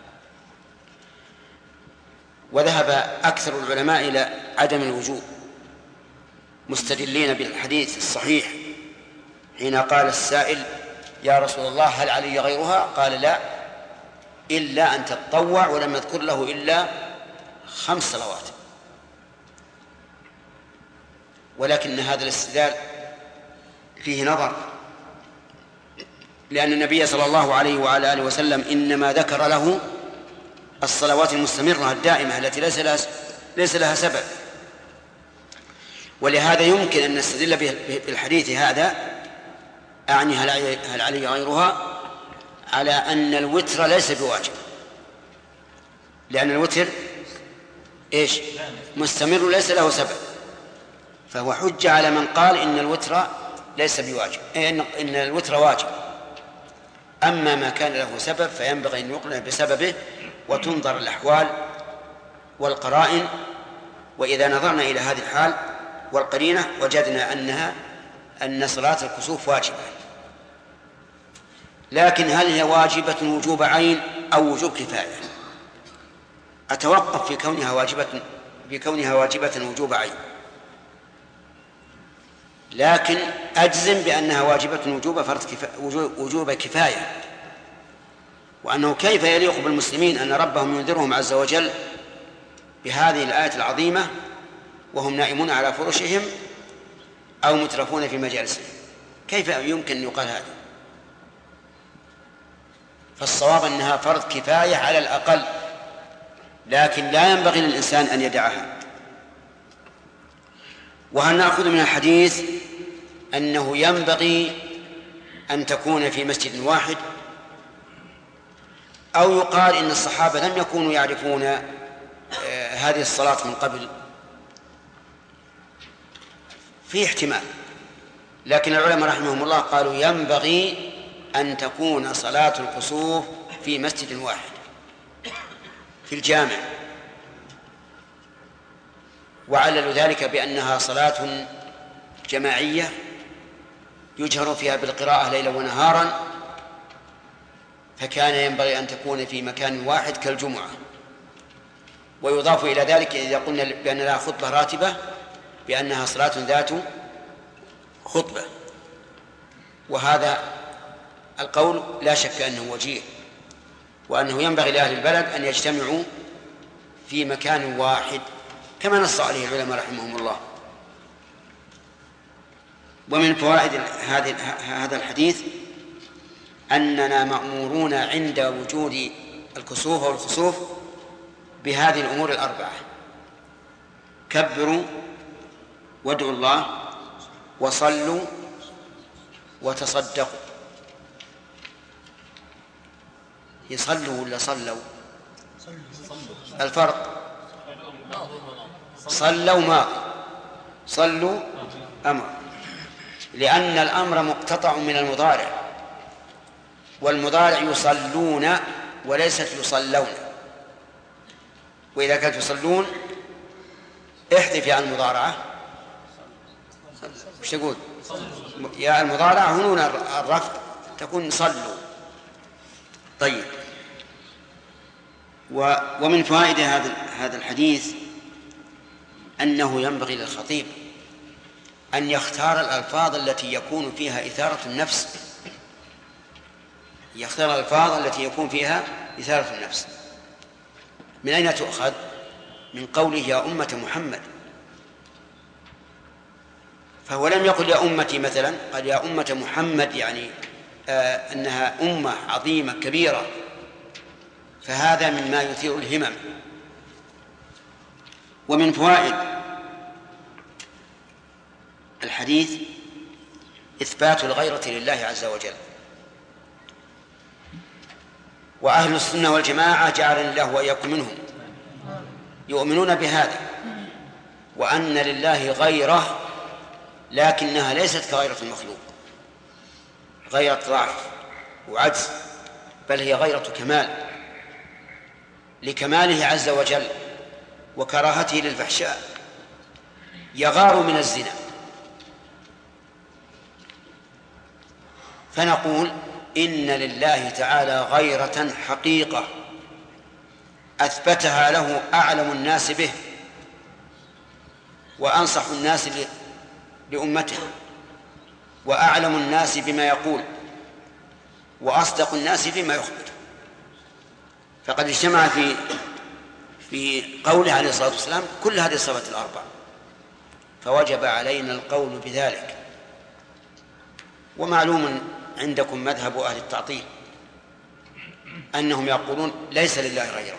وذهب أكثر العلماء إلى عدم الوجوب، مستدلين بالحديث الصحيح حين قال السائل يا رسول الله هل علي غيرها؟ قال لا، إلا أن تتطوع، ولم يذكر له إلا 5 صلوات. ولكن هذا الاستدلال فيه نظر، لأن النبي صلى الله عليه وعلى آله وسلم إنما ذكر له الصلوات المستمرة الدائمة التي ليس لها سبب. ولهذا يمكن أن نستدل بالحديث هذا، أعني هل علي غيرها، على أن الوتر ليس بواجب، لأن الوتر إيش؟ مستمر ليس له سبب، فهو حجة على من قال إن الوتر ليس بواجب، إن الوتر واجب. أما ما كان له سبب فينبغي أن يقرن بسببه وتنظر الأحوال والقرائن. وإذا نظرنا إلى هذه الحال والقرينة وجدنا أن صلاة الكسوف واجبة. لكن هل هي واجبة وجوب عين أو وجوب كفاية؟ أتوقف في كونها واجبة وجوب عين، لكن أجزم بأنها واجبة وجوب كفاية، وأنه كيف يليق بالمسلمين أن ربهم ينذرهم عز وجل بهذه الآية العظيمة وهم نائمون على فرشهم أو مترفون في مجالسهم؟ كيف يمكن أن يقال هذا؟ فالصواب أنها فرض كفاية على الأقل، لكن لا ينبغي للإنسان أن يدعها. وهل نأخذ من الحديث أنه ينبغي أن تكون في مسجد واحد، أو يقال إن الصحابة لم يكونوا يعرفون هذه الصلاة من قبل؟ في احتمال، لكن العلماء رحمهم الله قالوا ينبغي أن تكون صلاة الكسوف في مسجد واحد في الجامع، وعللوا ذلك بأنها صلاة جماعية يجهر فيها بالقراءة ليلا ونهارا، فكان ينبغي أن تكون في مكان واحد كالجمعة. ويضاف إلى ذلك إذا قلنا بأن لها خطبة راتبة بأنها صلاة ذات خطبة، وهذا القول لا شك أنه وجيه، وأنه ينبغي لأهل البلد أن يجتمعوا في مكان واحد كما نص عليه العلماء رحمهم الله. ومن فوائد هذا الحديث أننا مأمورون عند وجود الكسوف والخسوف بهذه الأمور الأربعة: كبروا وادعوا الله وصلوا وتصدقوا. يصلوا ولا صلوا؟ الفرق صلوا ما صلوا أمر، لأن الأمر مقتطع من المضارع، والمضارع يصلون وليست يصلون. وإذا كانت يصلون احذف عن المضارعة، وش تقول؟ يا المضارعة هنا الرفع تكون صلوا. طيب، ومن فوائد هذا الحديث أنه ينبغي للخطيب أن يختار الألفاظ التي يكون فيها إثارة النفس، يختار الألفاظ التي يكون فيها إثارة النفس. من أين تؤخذ؟ من قوله يا أمة محمد، فهو لم يقل يا أمتي مثلا، قال يا أمة محمد، يعني أنها أمة عظيمة كبيرة، فهذا مما يثير الهمم. ومن فوائد الحديث إثبات الغيرة لله عز وجل. وأهل السنة والجماعة جعلني الله وإياكم منهم يؤمنون بهذا، وأن لله غيرة لكنها ليست كغيرة المخلوق، غيرة ضعف وعجز، بل هي غيرة كمال، لكماله عز وجل وكراهته للفحشاء. يغار من الزنا، فنقول إن لله تعالى غيرة حقيقة أثبتها له أعلم الناس به وأنصح الناس لأمته وأعلم الناس بما يقول وأصدق الناس فيما يخبر. فقد اجتمع في قوله عليه الصلاة والسلام كل هذه الصفات الأربع، فوجب علينا القول بذلك. ومعلوم عندكم مذهب أهل التعطيل أنهم يقولون ليس لله غيره،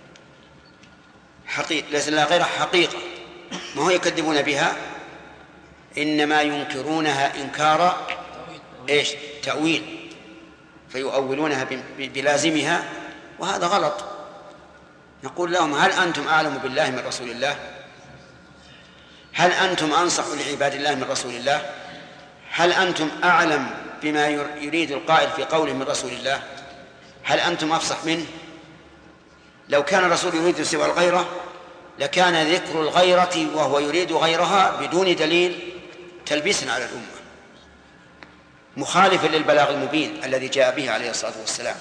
ليس لله غيره حقيقة، ما هو يكذبون بها، إنما ينكرونها إنكار تأويل، فيؤولونها بلازمها، وهذا غلط. نقول لهم هل أنتم أعلم بالله من رسول الله؟ هل أنتم أنصح لعباد الله من رسول الله؟ هل أنتم أعلم بما يريد القائل في قوله من رسول الله؟ هل أنتم أفصح منه؟ لو كان الرسول يريد سوى الغيرة لكان ذكر الغيرة وهو يريد غيرها بدون دليل تلبيسا على الأمة، مخالفا للبلاغ المبين الذي جاء به عليه الصلاة والسلام.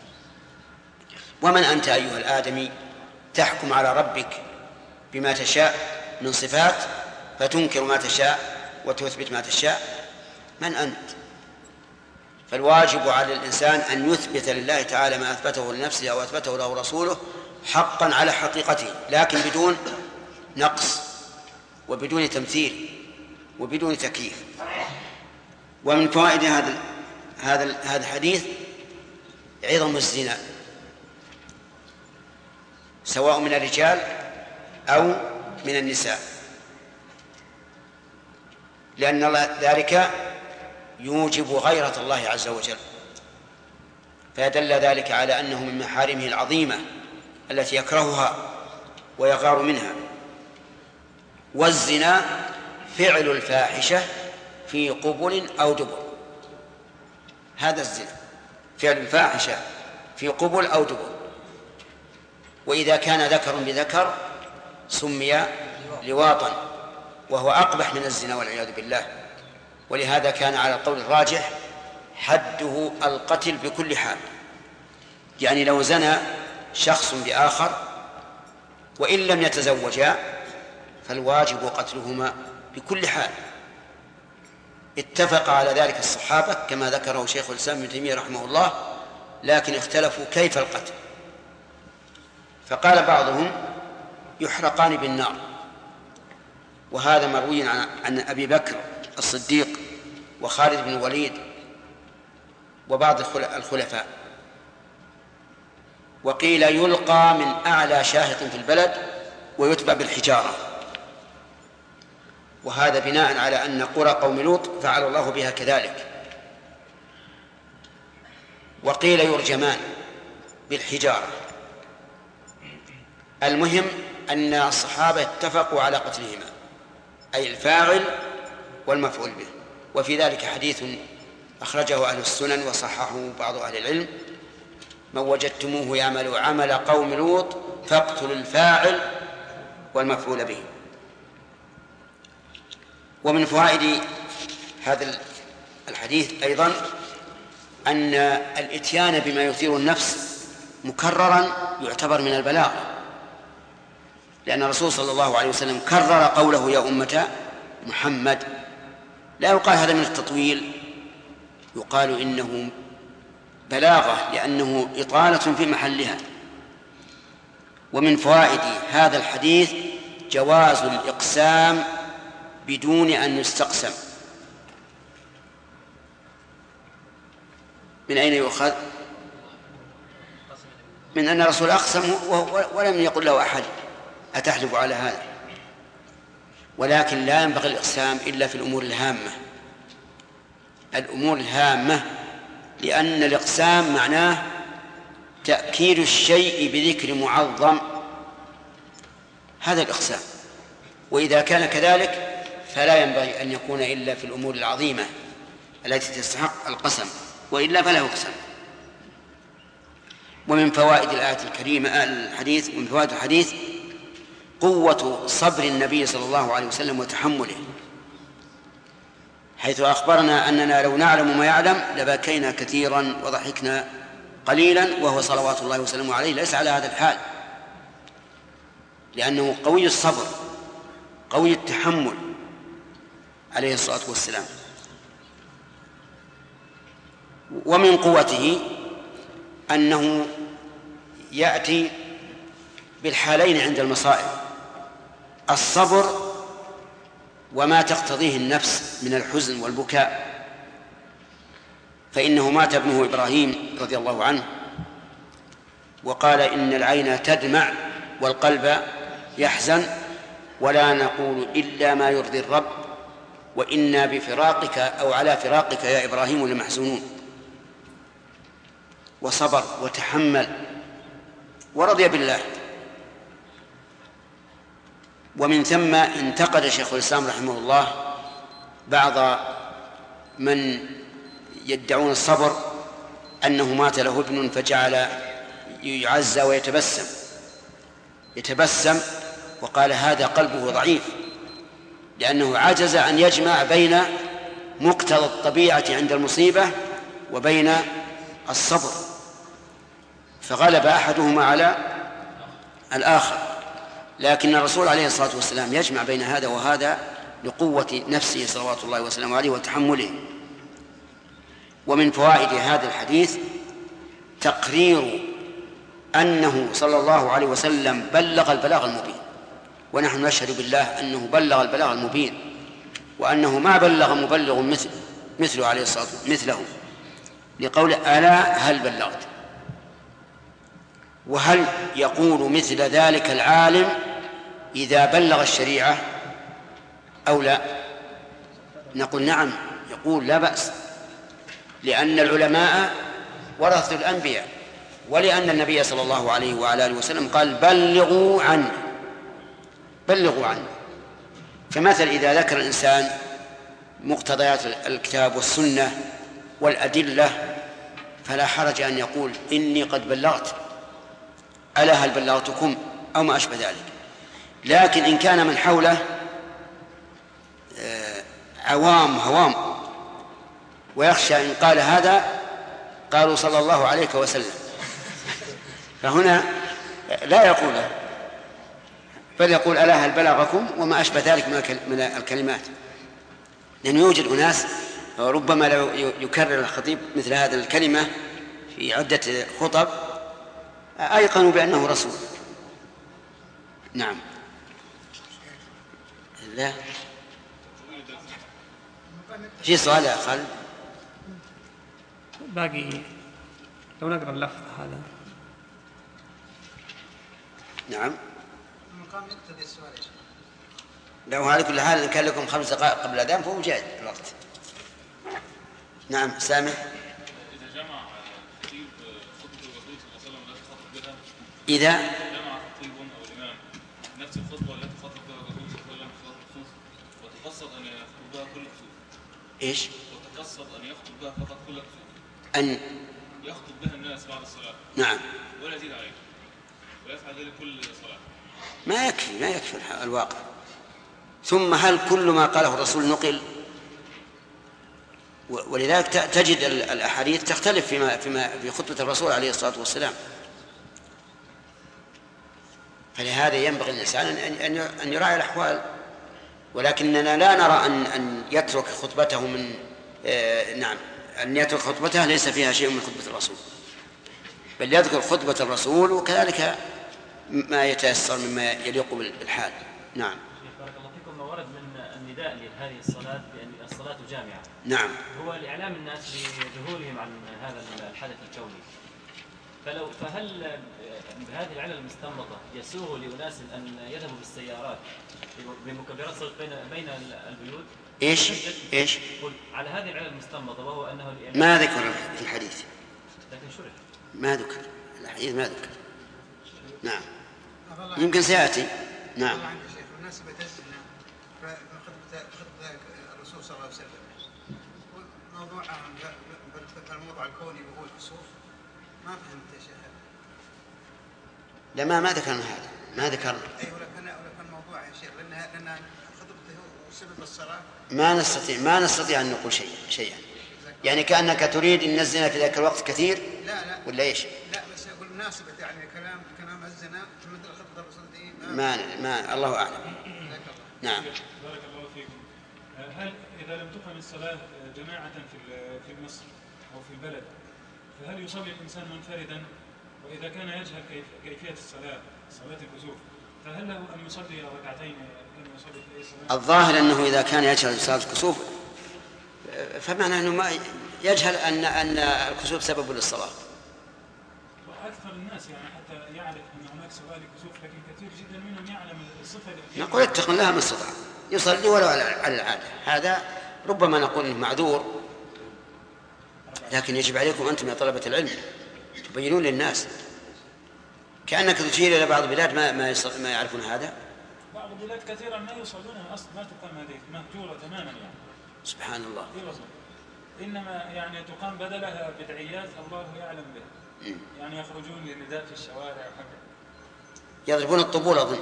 ومن أنت أيها الآدمي تحكم على ربك بما تشاء من صفات فتنكر ما تشاء وتثبت ما تشاء؟ من أنت؟ فالواجب على الإنسان أن يثبت لله تعالى ما أثبته لنفسه أو أثبته له رسوله حقا على حقيقته، لكن بدون نقص وبدون تمثيل وبدون تكييف. ومن فوائد هذا الحديث عظم الزنا سواء من الرجال أو من النساء، لأن ذلك يوجب غيرة الله عز وجل، فيدل ذلك على أنه من محارمه العظيمة التي يكرهها ويغار منها. والزنا فعل الفاحشة في قبل أو دبر، هذا الزنا فعل الفاحشة في قبل أو دبر، وإذا كان ذكر بذكر سمي لواطا، وهو أقبح من الزنا والعياذ بالله. ولهذا كان على القول الراجح حده القتل بكل حال، يعني لو زنى شخص بآخر وإن لم يتزوجا فالواجب قتلهما بكل حال. اتفق على ذلك الصحابة كما ذكره شيخ الإسلام ابن تيمية رحمه الله، لكن اختلفوا كيف القتل، فقال بعضهم يحرقان بالنار، وهذا مروي عن أبي بكر الصديق وخالد بن الوليد وبعض الخلفاء. وقيل يلقى من أعلى شاهق في البلد ويتبع بالحجارة، وهذا بناء على أن قرى قوم لوط فعل الله بها كذلك. وقيل يرجمان بالحجارة. المهم أن الصحابة اتفقوا على قتلهما، أي الفاعل والمفعول به. وفي ذلك حديث أخرجه أهل السنن وصححه بعض أهل العلم: من وجدتموه يعمل عمل قوم لوط فاقتلوا الفاعل والمفعول به. ومن فوائد هذا الحديث أيضا أن الإتيان بما يثير النفس مكررا يعتبر من البلاغة، لأن الرسول صلى الله عليه وسلم كرر قوله يا أمة محمد، لا يقال هذا من التطويل، يقال إنه بلاغة لأنه إطالة في محلها. ومن فوائد هذا الحديث جواز الإقسام بدون أن يستقسم. من أين يؤخذ؟ من أن الرسول أقسم ولم يقل له أحد أتحلف على هذا. ولكن لا ينبغي الإقسام إلا في الأمور الهامة، الأمور الهامة، لأن الإقسام معناه تأكيد الشيء بذكر معظم، هذا الإقسام. وإذا كان كذلك فلا ينبغي أن يكون إلا في الأمور العظيمة التي تستحق القسم، وإلا فلا يقسم. ومن فوائد الآية الكريمة الحديث، ومن فوائد الحديث قوة صبر النبي صلى الله عليه وسلم وتحمله، حيث أخبرنا أننا لو نعلم ما يعلم لبكينا كثيرا وضحكنا قليلا، وهو صلوات الله وسلامه عليه ليس على هذا الحال، لأنه قوي الصبر قوي التحمل عليه الصلاة والسلام. ومن قوته أنه يأتي بالحالين عند المصائب: الصبر وما تقتضيه النفس من الحزن والبكاء، فإنه مات ابنه إبراهيم رضي الله عنه وقال: إن العين تدمع والقلب يحزن، ولا نقول إلا ما يرضي الرب، وإنا بفراقك أو على فراقك يا إبراهيم لمحزونون. وصبر وتحمل ورضي بالله. ومن ثم انتقد شيخ الإسلام رحمه الله بعض من يدعون الصبر أنه مات له ابن فجعل يعزى ويتبسم، وقال: هذا قلبه ضعيف، لأنه عجز أن يجمع بين مقتضى الطبيعة عند المصيبة وبين الصبر، فغلب أحدهما على الآخر. لكن الرسول عليه الصلاة والسلام يجمع بين هذا وهذا لقوة نفسه صلوات الله وسلامه عليه وتحمله. ومن فوائد هذا الحديث تقرير أنه صلى الله عليه وسلم بلغ البلاغ المبين، ونحن نشهد بالله أنه بلغ البلاغ المبين، وأنه ما بلغ مبلغ مثله عليه الصلاة والسلام مثله، لقول: ألا هل بلغت؟ وهل يقول مثل ذلك العالم إذا بلغ الشريعة أو لا؟ نقول: نعم، يقول لا بأس، لأن العلماء ورثة الأنبياء، ولأن النبي صلى الله عليه وعلى آله وسلم قال: بلغوا عني. فمثل إذا ذكر الإنسان مقتضيات الكتاب والسنة والأدلة فلا حرج أن يقول: إني قد بلغت، ألا هل بلغتكم، أو ما أشبه ذلك. لكن إن كان من حوله هوام ويخشى إن قال هذا قالوا صلى الله عليه وسلم، فهنا لا يقوله، بل يقول: ألا هل بلغكم، وما أشبه ذلك من الكلمات. لأن يوجد أناس ربما لو يكرر الخطيب مثل هذه الكلمة في عدة خطب أيقنوا بأنه رسول. نعم. لا في سؤال يا خالد؟ باقي لو نقرأ اللفظ هذا. نعم. لو على كل حال كان لكم 5 دقائق قبل الأذان فهو جاء الوقت. نعم سامح. إذا جمع خطيب خطبة الرسول صلى الله عليه وسلم التي خطب بها، إذا جمع خطيب أو الإمام نفس الخطبة التي خطب بها الرسول صلى الله عليه وسلم في صلاة الخصوص، وتقصد أن يخطب بها كل خصوص. إيش؟ وتقصد أن يخطب بها فقط كل خصوص. أن يخطب بها الناس بعد الصلاة. نعم. ولا يزيد عليه. ويفعل ذلك كل صلاة. ما يكفي الواقع. ثم هل كل ما قاله الرسول نقل؟ ولذلك تجد الأحاديث تختلف في خطبة الرسول عليه الصلاة والسلام. فلهذا ينبغي الإنسان أن يراعي الأحوال، ولكننا لا نرى أن يترك خطبته نعم، أن يترك خطبته ليس فيها شيء من خطبة الرسول، بل يذكر خطبة الرسول وكذلك ما يتيسر مما يليق بالحال. نعم. بارك الله فيكم. ما ورد من النداء لهذه الصلاة بأن الصلاة جامعة، نعم، هو لإعلام الناس بذهولهم عن هذا الحدث الكوني. فهل بهذه العلة المستنبطة يسوغ لأناس أن يذهبوا بالسيارات بمكبرات صوت بين البيوت؟ إيش؟ على هذه العلة المستنبطة، وهو أنه ما ذكر في الحديث، لكن شرح ما ذكر الحديث، ما ذكر. نعم، يمكن سيأتي. نعم. مناسبة الزنا خطبة الرسول صلى الله عليه وسلم موضوع الموضوع الكوني وهو الكسوف، ما فهمت يا شيخ. لا ما ذكرنا هذا، ما ذكرنا. أيوة لكن الموضوع يا شيخ لأن خطبته سبب الصلاة ما نستطيع أن نقول شيئا. يعني كأنك تريد أن الزنا في ذاك الوقت كثير. لا ولا إيش؟ لا بس أقول مناسبة يعني كلام الزنا مثل خطبة الرسول دي ما الله أعلم. نعم. بارك الله فيكم. هل إذا لم تقم الصلاة جماعة في مصر أو في البلد، فهل يصلي الإنسان منفردا وإذا كان يجهل كيفية صلاة الكسوف فهل له أن يصلي ركعتين كما يصلي في أي صلاة؟ الظاهر أنه إذا كان يجهل صلاة الكسوف فمعنى أنه ما يجهل أن الكسوف سبب للصلاة. وأكثر الناس يعني حتى يعرف أن هناك صلاة للكسوف، لكن كثير جدا منهم يعلم الصفة. نقول اتق الله ما استطاع، يصلي ولو على العادة، هذا ربما نقول انه معذور، لكن يجب عليكم انتم يا طلبة العلم تبينون للناس. كأنك تشير الى بعض البلاد ما يعرفون هذا. بعض البلاد كثيرا ما يصلون اصلا، ما تقام هذه مهجورة تماما يعني. سبحان الله. انما يعني تقام بدلها بدعيات الله يعلم بها. يعني يخرجون للنداء في الشوارع وحكذا. يضربون الطبول اظن.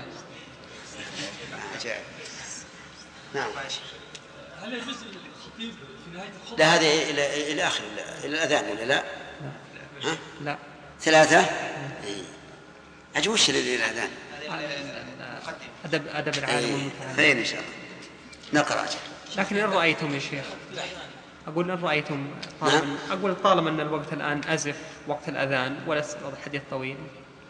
نعم. هل يجوز الخطيب في نهاية الخطبة؟ لا، هذه إلى آخر إلى الأذان ولا لا؟ ها؟ لا. 3. أجوش إلى الأذان. أدب العالم والمتعلم. خير إن شاء الله. نقرأ. لكن إن رأيتم يا شيخ، أقول إن رأيتم طالما أن الوقت الآن أزف وقت الأذان وليس الحديث طويل.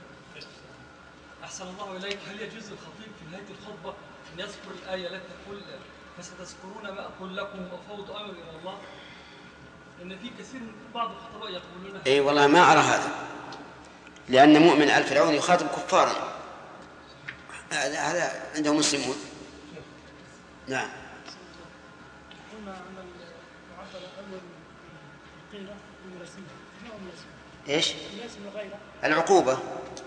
أحسن الله إليك، هل يجوز الخطيب في نهاية الخطبة أن يذكر الآية التي تقول فستذكرون ما أقول لكم وأفوض أمري إلى الله؟ لأن في كثير من بعض الخطباء يقولون إيه والله ما أرى هذا، لأن مؤمن آل فرعون يخاطب كفارا، هذا عنده مسلمون. نعم. إيش؟ العقوبة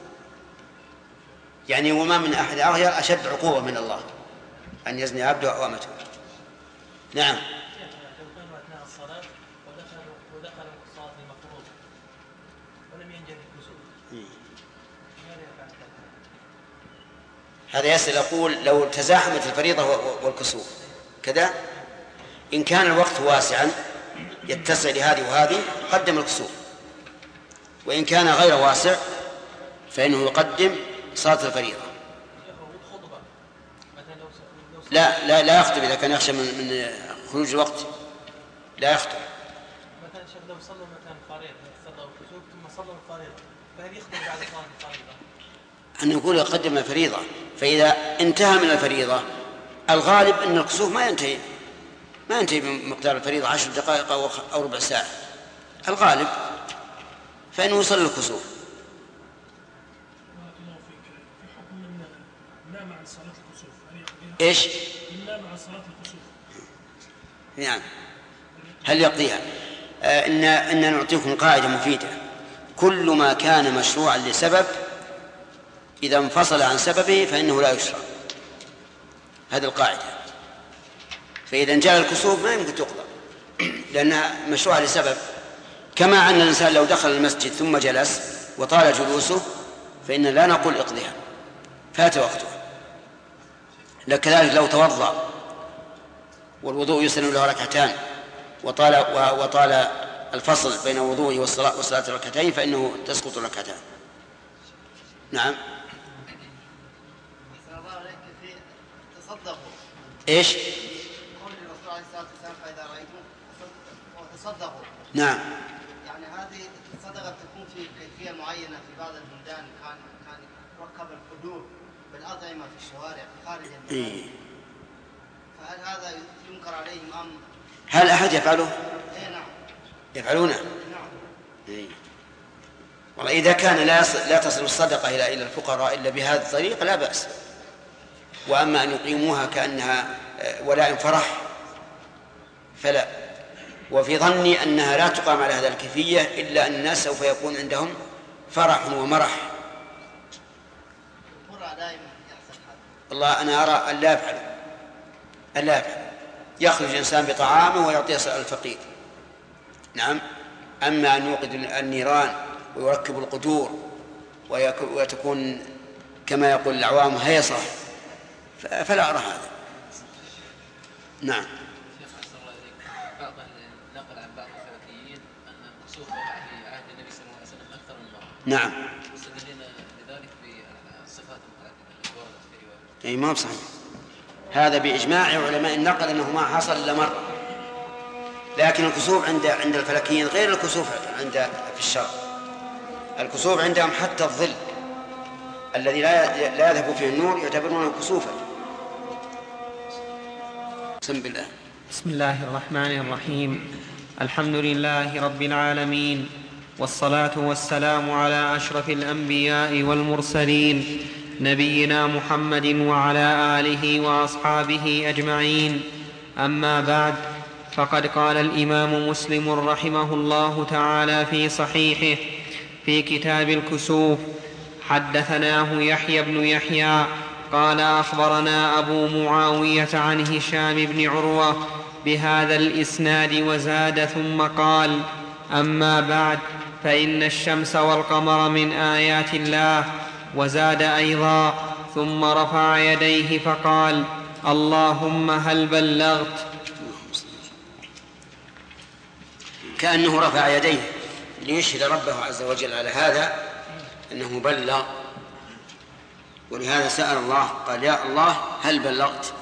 يعني وما من أحد أغير أشد عقوبة من الله أن يزني عبده أو أمته. نعم. كانوا أثناء الصلاة ودخلوا الصلاة المفروض ولم ينجح الكسوف. هذا يسأل يقول لو تزاحمت الفريضة والكسوف كذا، إن كان الوقت واسعا يتسع لهذه وهذه قدم الكسوف، وإن كان غير واسع فإنه يقدم صلاة الفريضة. لا يخطب إذا كان يخشى من خروج الوقت، لا يخطب. مثلا شيخ لو صلوا مثلا فريضة صلوا الكسوف ثم صلوا الفريضة، فهل يخطب بعد صلاة الفريضة؟ أن يقول يقدم الفريضة، فإذا انتهى من الفريضة الغالب أن الكسوف ما ينتهي بمقدار الفريضة 10 دقائق أو ربع ساعة، الغالب فإنه يصلي الكسوف. إيش؟ مع صلاة الكسوف. نعم. هل يقضيها؟ إن نعطيكم قاعدة مفيدة: كل ما كان مشروعا لسبب إذا انفصل عن سببه فإنه لا يشرع. هذه القاعدة. فإذا جاء الكسوف ما يمكن تقضى لأنها مشروعة لسبب، كما أن الإنسان لو دخل المسجد ثم جلس وطال جلوسه فإن لا نقول اقضيها، فات وقتها. كذلك لو توضأ والوضوء يسن له ركعتان وطال الفصل بين وضوءه وصلاة الركعتين فإنه تسقط الركعتان. نعم. تصدقوا. إيش؟ قول الرسول عليه الصلاة والسلام: فإذا رأيتم تصدقوا. نعم. يعني هذه الصدقة تكون في كيفية معينة في بعض البلدان، كان ركب الحدود بالأطعمة في الشوارع خارج المدينة. فهل هذا ينكر عليهم أم؟ هل أحد يفعله؟ إيه نعم. يفعلونه؟ نعم. والله إذا كان لا تصل الصدقة إلى الفقراء إلا بهذا الطريق لا بأس. وأما أن يقيموها كأنها ولاء فرح فلا. وفي ظني أنها لا تقام على هذا الكيفية إلا أن الناس سوف يكون عندهم فرح ومرح. والله أنا أرى أن لا يفعل. يخرج الإنسان بطعامه ويعطيه الفقير. نعم. أما أن يوقد النيران ويركب القدور وتكون كما يقول العوام هيصة فلا أرى هذا. نعم. بعض النقل عن بعض الفلكيين أن الكسوف وقع في عهد النبي صلى الله عليه وسلم أكثر من مرة. نعم. مستدلين لذلك بالصفات المتعددة التي وردت في رواية. أي ما بصحيح. هذا بإجماع علماء النقل أنه ما حصل إلا مرة. لكن الكسوف عند الفلكيين غير الكسوف في الشرع. الكسوف عندهم حتى الظل الذي لا يذهب فيه النور يعتبرونه كسوفا. بسم الله الرحمن الرحيم. الحمد لله رب العالمين، والصلاة والسلام على أشرف الأنبياء والمرسلين نبينا محمد وعلى آله وأصحابه أجمعين. أما بعد، فقد قال الإمام مسلم رحمه الله تعالى في صحيحه في كتاب الكسوف: حدثناه يحيى بن يحيى قال أخبرنا أبو معاوية عن هشام بن عروة بهذا الإسناد وزاد ثم قال: أما بعد، فإن الشمس والقمر من آيات الله. وزاد أيضا: ثم رفع يديه فقال: اللهم هل بلغت. كأنه رفع يديه ليشهد ربه عز وجل على هذا أنه بلغ، ولهذا سأل الله قال: يا الله هل بلغت.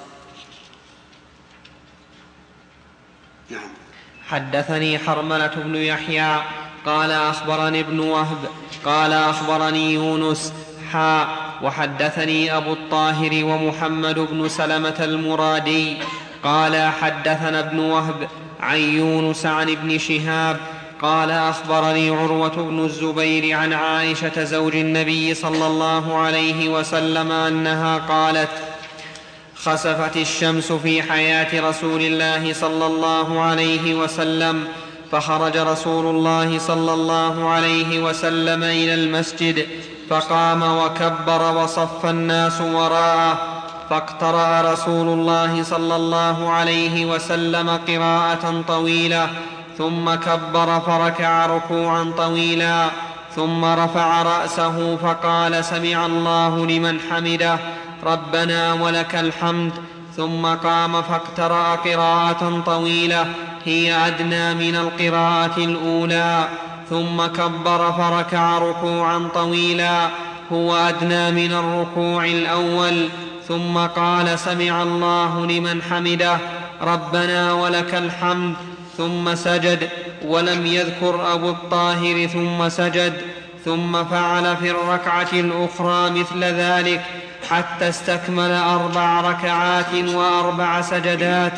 نعم. حدثني حرملة بن يحيى قال أخبرني ابن وهب قال أخبرني يونس وحدثني أبو الطاهر ومحمد بن سلمة المرادي قال حدثنا ابن وهب عن يونس عن ابن شهاب قال أخبرني عروة بن الزبير عن عائشة زوج النبي صلى الله عليه وسلم أنها قالت: خسفت الشمس في حياة رسول الله صلى الله عليه وسلم، فخرج رسول الله صلى الله عليه وسلم إلى المسجد، فقام وكبر وصف الناس وراءه، فاقترأ رسول الله صلى الله عليه وسلم قراءة طويلة، ثم كبر فركع ركوعا طويلا، ثم رفع رأسه فقال: سمع الله لمن حمده، ربنا ولك الحمد، ثم قام فاقترأ قراءة طويلة هي أدنى من القراءة الأولى، ثم كبر فركع ركوعا طويلا هو أدنى من الركوع الأول، ثم قال: سمع الله لمن حمده، ربنا ولك الحمد، ثم سجد. ولم يذكر أبو الطاهر ثم سجد، ثم فعل في الركعة الأخرى مثل ذلك حتى استكمل 4 ركعات و4 سجدات.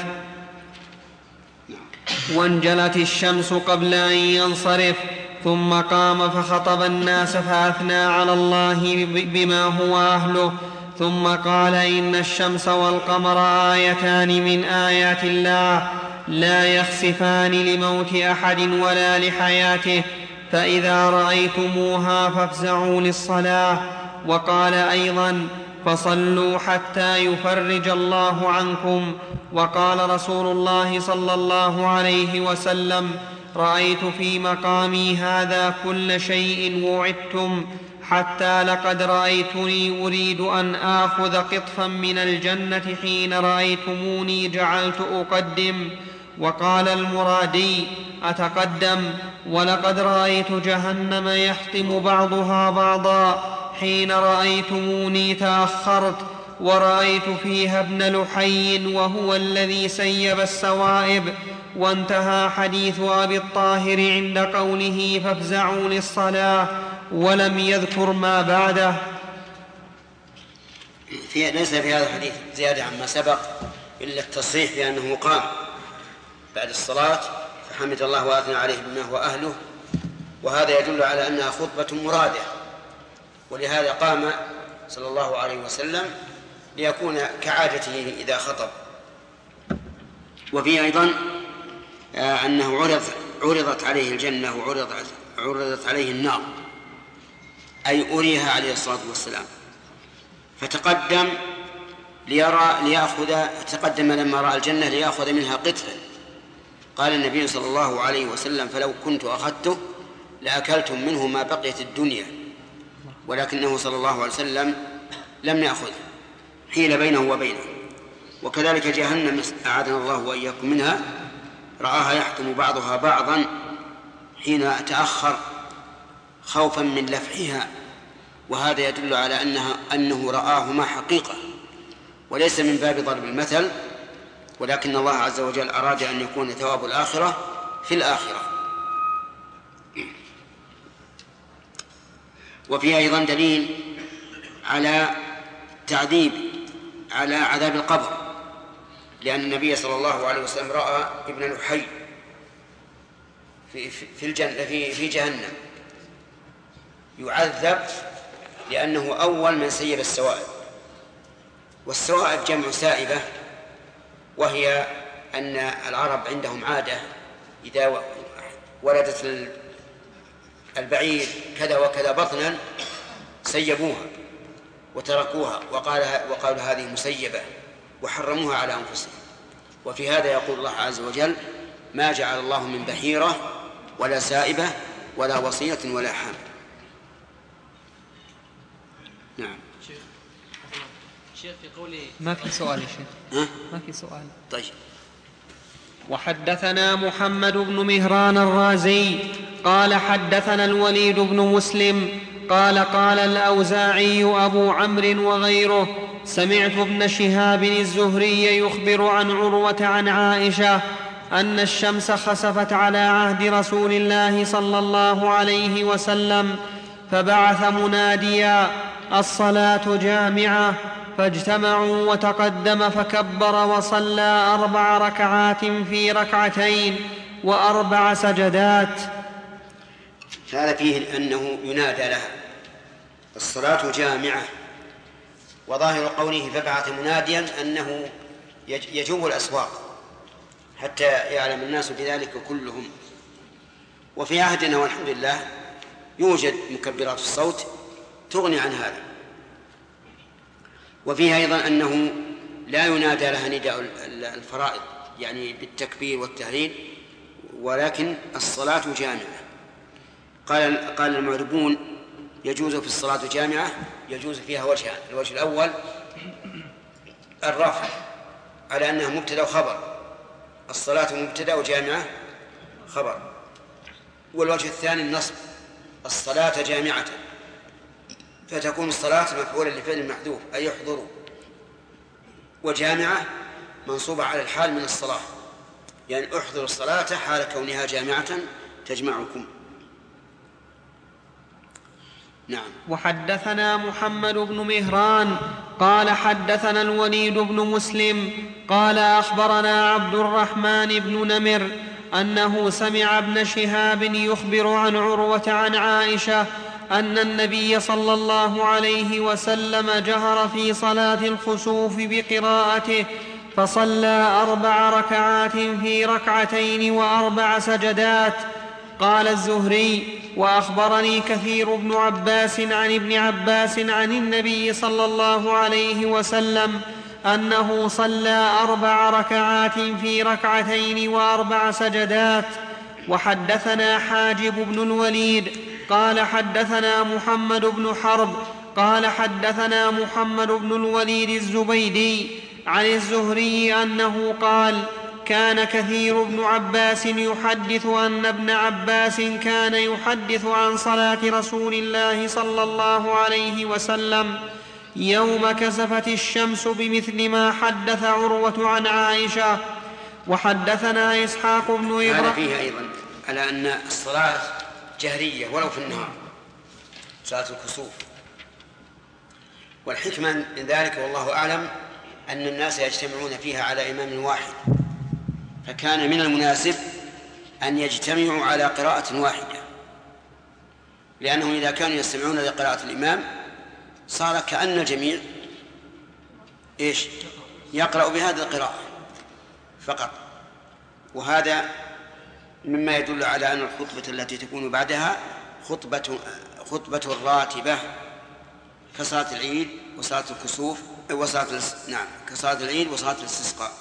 وانجلت الشمس قبل أن ينصرف، ثم قام فخطب الناس فأثنى على الله بما هو أهله، ثم قال: إن الشمس والقمر آيتان من آيات الله لا يخسفان لموت أحد ولا لحياته، فإذا رأيتموها فافزعوا للصلاة. وقال أيضا: فصلوا حتى يفرج الله عنكم. وقال رسول الله صلى الله عليه وسلم: رأيت في مقامي هذا كل شيء وعدتم، حتى لقد رأيتني أريد أن آخذ قطفا من الجنة حين رأيتموني جعلت أقدم. وقال المرادي: أتقدم، ولقد رأيت جهنم يحطم بعضها بعضا، حين رأيتموني تأخرت، ورأيت فيها ابن لحي وهو الذي سيب السوائب. وانتهى حديث أبي الطاهر عند قوله: فافزعوا للصلاة، ولم يذكر ما بعده. ليس في هذا الحديث زيادة عما سبق إلا التصريح بأنه قام بعد الصلاة فحمد الله وأثنى عليه بما هو أهله، وهذا يدل على أنها خطبة مرادة، ولهذا قام صلى الله عليه وسلم ليكون كعادته إذا خطب. وفيه أيضا أنه عرضت عليه الجنة وعرضت عليه النار، أي أريها عليه الصلاة والسلام، فتقدم تقدم لما رأى الجنة ليأخذ منها قطفا. قال النبي صلى الله عليه وسلم: فلو كنت أخذته لأكلتم منه ما بقيت الدنيا، ولكنه صلى الله عليه وسلم لم يأخذ، حيل بينه وبينه. وكذلك جهنم أعاذنا الله وإياكم منها، رآها يحطم بعضها بعضا حين تأخر خوفا من لفحها، وهذا يدل على أنه رآهما حقيقة، وليس من باب ضرب المثل، ولكن الله عز وجل أراد أن يكون ثواب الآخرة في الآخرة. وفيه أيضا دليل على على عذاب القبر، لأن النبي صلى الله عليه وسلم رأى ابن لحي في جهنم يعذب لأنه أول من سيب السوائب. والسوائب جمع سائبة، وهي أن العرب عندهم عادة إذا ولدت البعير كذا وكذا بطنا سيبوها وتركوها وقالوا هذه مسيبة وحرموها على أنفسهم. وفي هذا يقول الله عز وجل: ما جعل الله من بحيرة ولا سائبة ولا وصية ولا حام. نعم. شيخ في قوله ما في سؤال يا شيخ. ما في سؤال. طيب. وحدثنا محمد بن مهران الرازي قال حدثنا الوليد بن مسلم قال قال الأوزاعي أبو عمرو وغيره: سمعت ابن شهاب الزهري يخبر عن عروة عن عائشة أن الشمس خسفت على عهد رسول الله صلى الله عليه وسلم، فبعث مناديا: الصلاة جامعة، فاجتمعوا وتقدم فكبر وصلى 4 ركعات في 2 و4 سجدات. هذا فيه أنه ينادى لها الصلاة جامعة، وظاهر قوله فبعث مناديا أنه يجوب الأسواق حتى يعلم الناس بذلك كلهم. وفي عهدنا والحمد لله يوجد مكبرات الصوت تغني عن هذا. وفيه أيضا أنه لا ينادى لها نداء الفرائض يعني بالتكبير والتهليل، ولكن الصلاة جامعة. قال المعربون: يجوز في الصلاة جامعة يجوز فيها وجهان: الوجه الأول الرفع على أنها مبتدأ وخبر، الصلاة مبتدأ وجامعة خبر. والوجه الثاني النصب: الصلاة جامعة، فتكون الصلاة مفعولا لفعل محذوف أي يحضروا، وجامعة منصوبة على الحال من الصلاة، يعني احضروا الصلاة حال كونها جامعة تجمعكم. نعم. وحدثنا محمد بن مهران قال حدثنا الوليد بن مسلم قال أخبرنا عبد الرحمن بن نمر أنه سمع ابن شهاب يخبر عن عروة عن عائشة أن النبي صلى الله عليه وسلم جهر في صلاة الخسوف بقراءته، فصلى 4 ركعات في 2 و4 سجدات. قال الزهري: وأخبرني كثير بن عباس عن ابن عباس عن النبي صلى الله عليه وسلم أنه صلى 4 ركعات في 2 و4 سجدات. وحدثنا حاجب بن الوليد قال حدثنا محمد بن حرب قال حدثنا محمد بن الوليد الزبيدي عن الزهري أنه قال: كان كثير بن عباس يحدث أن ابن عباس كان يحدث عن صلاة رسول الله صلى الله عليه وسلم يوم كسفت الشمس بمثل ما حدث عروة عن عائشة. وحدثنا إسحاق بن إبراهيم. هذا فيه أيضا على أن الصلاة جهرية ولو في النهار، صلاة الكسوف. والحكمة من ذلك والله أعلم أن الناس يجتمعون فيها على إمام واحد، فكان من المناسب أن يجتمعوا على قراءة واحدة، لأنهم إذا كانوا يستمعون لقراءة الإمام صار كأن الجميع يقرأ بهذه القراءة فقط. وهذا مما يدل على أن الخطبة التي تكون بعدها خطبة راتبة كصلاة العيد وصلاة الكسوف كصلاة العيد وصلاة الاستسقاء.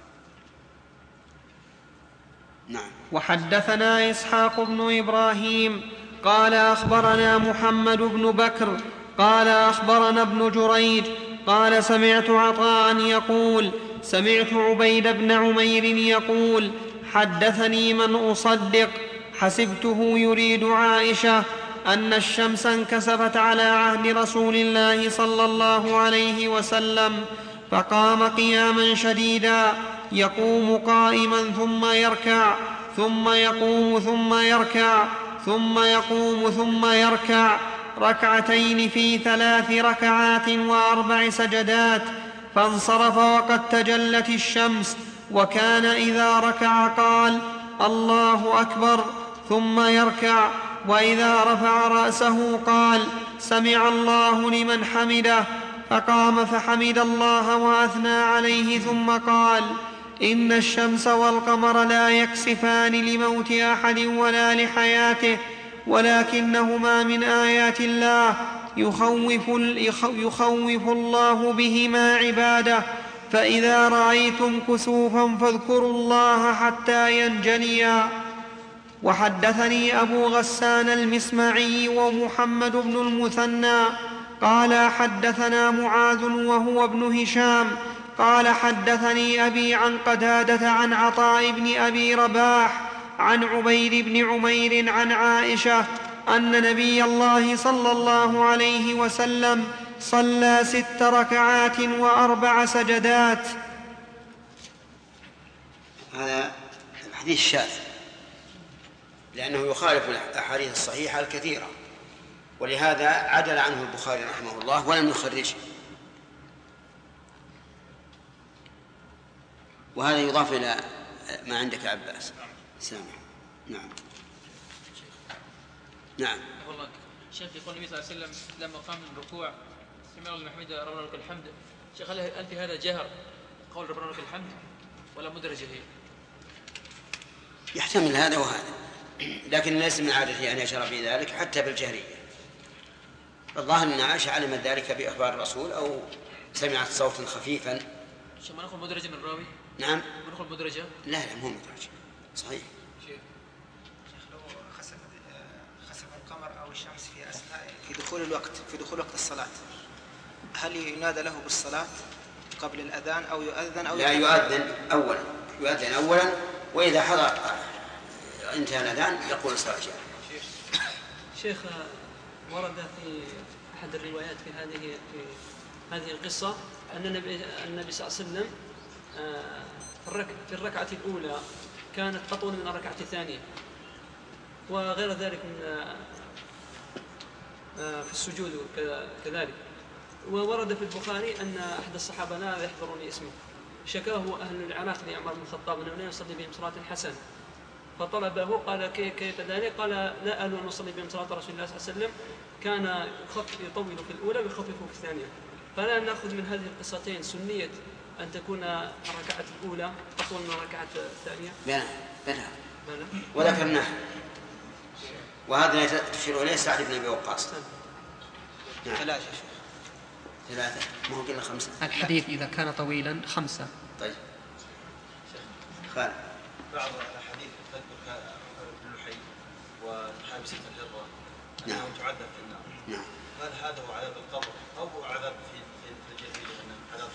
نعم. وحدثنا إسحاق بن إبراهيم قال أخبرنا محمد بن بكر قال أخبرنا ابن جريج قال سمعت عطاء يقول: سمعت عبيد بن عمير يقول: حدثني من أصدق حسبته يريد عائشة أن الشمس انكسفت على عهد رسول الله صلى الله عليه وسلم، فقام قياما شديدا يقوم قائما ثم يركع ثم يقوم ثم يركع ثم يقوم ثم يركع، ركعتين في 3 ركعات و4 سجدات، فانصرف وقد تجلت الشمس. وكان إذا ركع قال: الله أكبر، ثم يركع، وإذا رفع رأسه قال: سمع الله لمن حمده، فقام فحمد الله وأثنى عليه، ثم قال: إن الشمس والقمر لا يكسفان لموت أحد ولا لحياته، ولكنهما من آيات الله يخوف الله بهما عباده، فإذا رأيتم كسوفا فاذكروا الله حتى ينجليا. وحدثني أبو غسان المسمعي ومحمد بن المثنى قال حدثنا معاذ وهو ابن هشام قال حدثني أبي عن قتادة عن عطاء بن أبي رباح عن عبيد بن عمير عن عائشة أن نبي الله صلى الله عليه وسلم صلى 6 ركعات و4 سجدات. هذا الحديث شاذ لأنه يخالف الأحاديث الصحيحة الكثيرة، ولهذا عدل عنه البخاري رحمه الله ولم يخرجه. وهذا يضاف إلى ما عندك عباس. سامح. نعم. نعم. والله شيخ يقول النبي صلى الله عليه وسلم لما قام من الركوع سمع الله محمده ربنا لك الحمد. شيخ هل في هذا جهر قول ربنا لك الحمد ولا مدرجه هي؟ يحتمل هذا وهذا، لكن ليس من عادته أن يجهر في ذلك حتى بالجهرية. الظاهر أن عائشة علمت ذلك بإخبار الرسول أو سمعت صوتا خفيفا. شو ما نقول مدرجة من الراوي؟ نعم. ما نقول مدرجة؟ لا مو مدرجة. صحيح. شيخ لو خسف القمر أو الشمس في أثناء في دخول وقت الصلاة، هل ينادى له بالصلاة قبل الأذان أو يؤذن أو لا يؤذن أولا وإذا حضر انتهى الأذان يقول الصلاة جاء. شيخ ورد في أحد الروايات في هذه القصة أن النبي صلى الله عليه وسلم في الركعة الأولى كانت أطول من الركعة الثانية، وغير ذلك في السجود كذلك. وورد في البخاري أن أحد الصحابة لا يحضرني اسمه شكاه أهل العراق لعمر بن الخطاب أنه لا يصلي بهم صلاة حسنة، فطلبه قال كيف ذلك؟ قال لا أهل أن أصلي بهم صلاة رسول الله صلى الله عليه وسلم، كان يطول في الأولى ويخفف في الثانية. فلا نأخذ من هذه القصتين سنية أن تكون الركعة الأولى أطول من الركعة الثانية؟ بلى وذكرناه، وهذا تشير إليه سعد بن أبي وقاص. نعم. 3 ما هو قلنا 5. الحديث إذا كان طويلا 5. طيب خالد. بعض الأحاديث تذكر ابن لحي وحابس الهرة أنه تعذب في النار. نعم. هل هذا هو عذاب القبر أو هو عذاب في جهنم؟ عذاب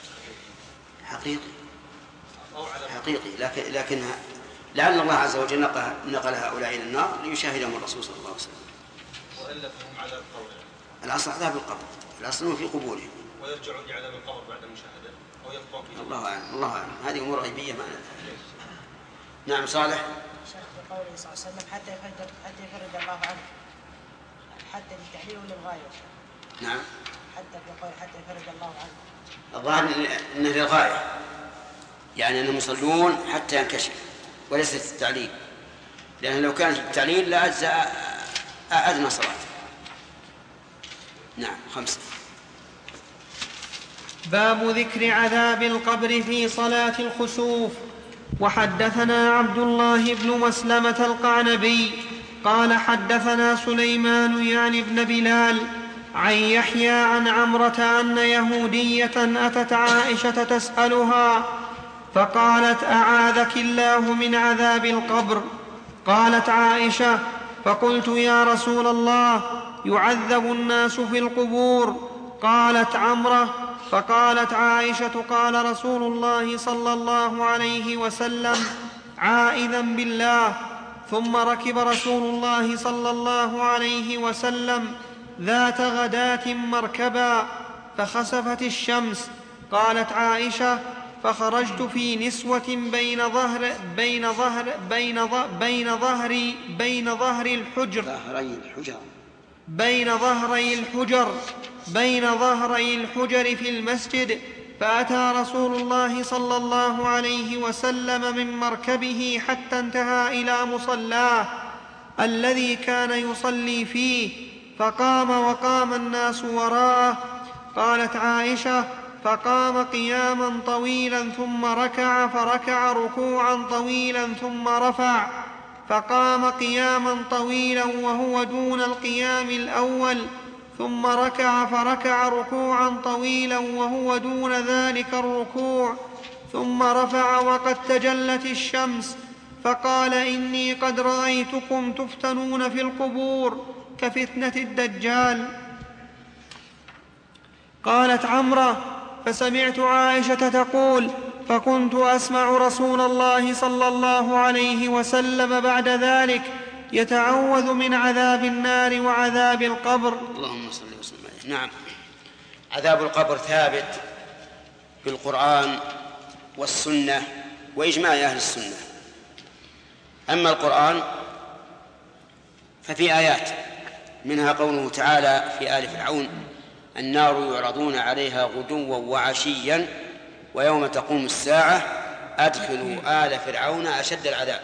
حقيقي لكن لعل الله عز وجل نقل هؤلاء إلى النار ليشاهدهم الرسول صلى الله عليه وسلم. وإلا فهم عذاب القبر. الأصل عذاب القبر، الأصل في قبورهم. ويرجعون لعذاب القبر بعد المشاهدة أو يبقون فيه. الله أعلم. هذه أمور غيبية ما نعرفها. نعم صالح. شيخ بقوله صلى الله عليه وسلم حتى يفرج الله عنه، حتى للتعليل وللغاية. نعم. حتى يفرج الله عنه. الظاهر أنه للغاية، يعني أنهم يصلون حتى ينكشف وليس التعليل، لأن لو كان التعليل لأجزأ أدنى صلاة. نعم. 5. باب ذكر عذاب القبر في صلاة الخسوف. وحدثنا عبد الله بن مسلمة القعنبي قال حدثنا سليمان يعني بن بلال عن يحيى عن عمرة أن يهودية أتت عائشة تسألها فقالت أعاذك الله من عذاب القبر. قالت عائشة فقلت يا رسول الله يعذب الناس في القبور؟ قالت عمرة فقالت عائشة قال رسول الله صلى الله عليه وسلم عائذا بالله. ثم ركب رسول الله صلى الله عليه وسلم ذات غداة مركبا فخسفت الشمس. قالت عائشة فخرجت في نسوة بين ظهر الحجر بين ظهري الحجر في المسجد، فأتى رسول الله صلى الله عليه وسلم من مركبه حتى انتهى إلى مصلاه الذي كان يصلي فيه، فقام وقام الناس وراءه. قالت عائشة: فقام قياما طويلا ثم ركع، فركع ركوعا طويلا ثم رفع، فقام قياما طويلا وهو دون القيام الأول، ثم ركع فركع ركوعا طويلا وهو دون ذلك الركوع، ثم رفع وقد تجلت الشمس، فقال: إني قد رأيتكم تفتنون في القبور كفتنة الدجال. قالت عمرة: فسمعت عائشة تقول: فكنت أسمع رسول الله صلى الله عليه وسلم بعد ذلك يتعوذ من عذاب النار وعذاب القبر. اللهم صل وسلم عليه. نعم، عذاب القبر ثابت بالقرآن والسنة وإجماع أهل السنة. أما القرآن ففي آيات، منها قوله تعالى في آل فرعون: النار يعرضون عليها غدوا وعشيا ويوم تقوم الساعة أدخلوا آل فرعون أشد العذاب.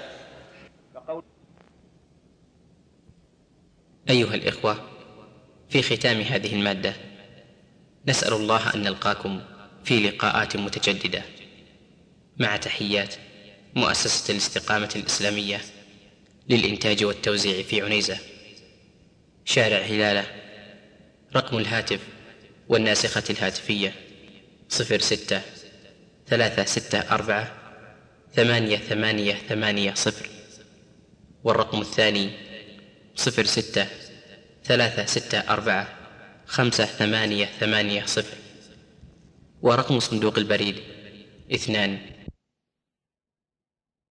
أيها الإخوة، في ختام هذه المادة نسأل الله أن نلقاكم في لقاءات متجددة، مع تحيات مؤسسة الاستقامة الإسلامية للإنتاج والتوزيع في عنيزة، شارع هلالة. رقم الهاتف والناسخة الهاتفية 06-364-8880، والرقم الثاني 06-364-5880، ورقم صندوق البريد 2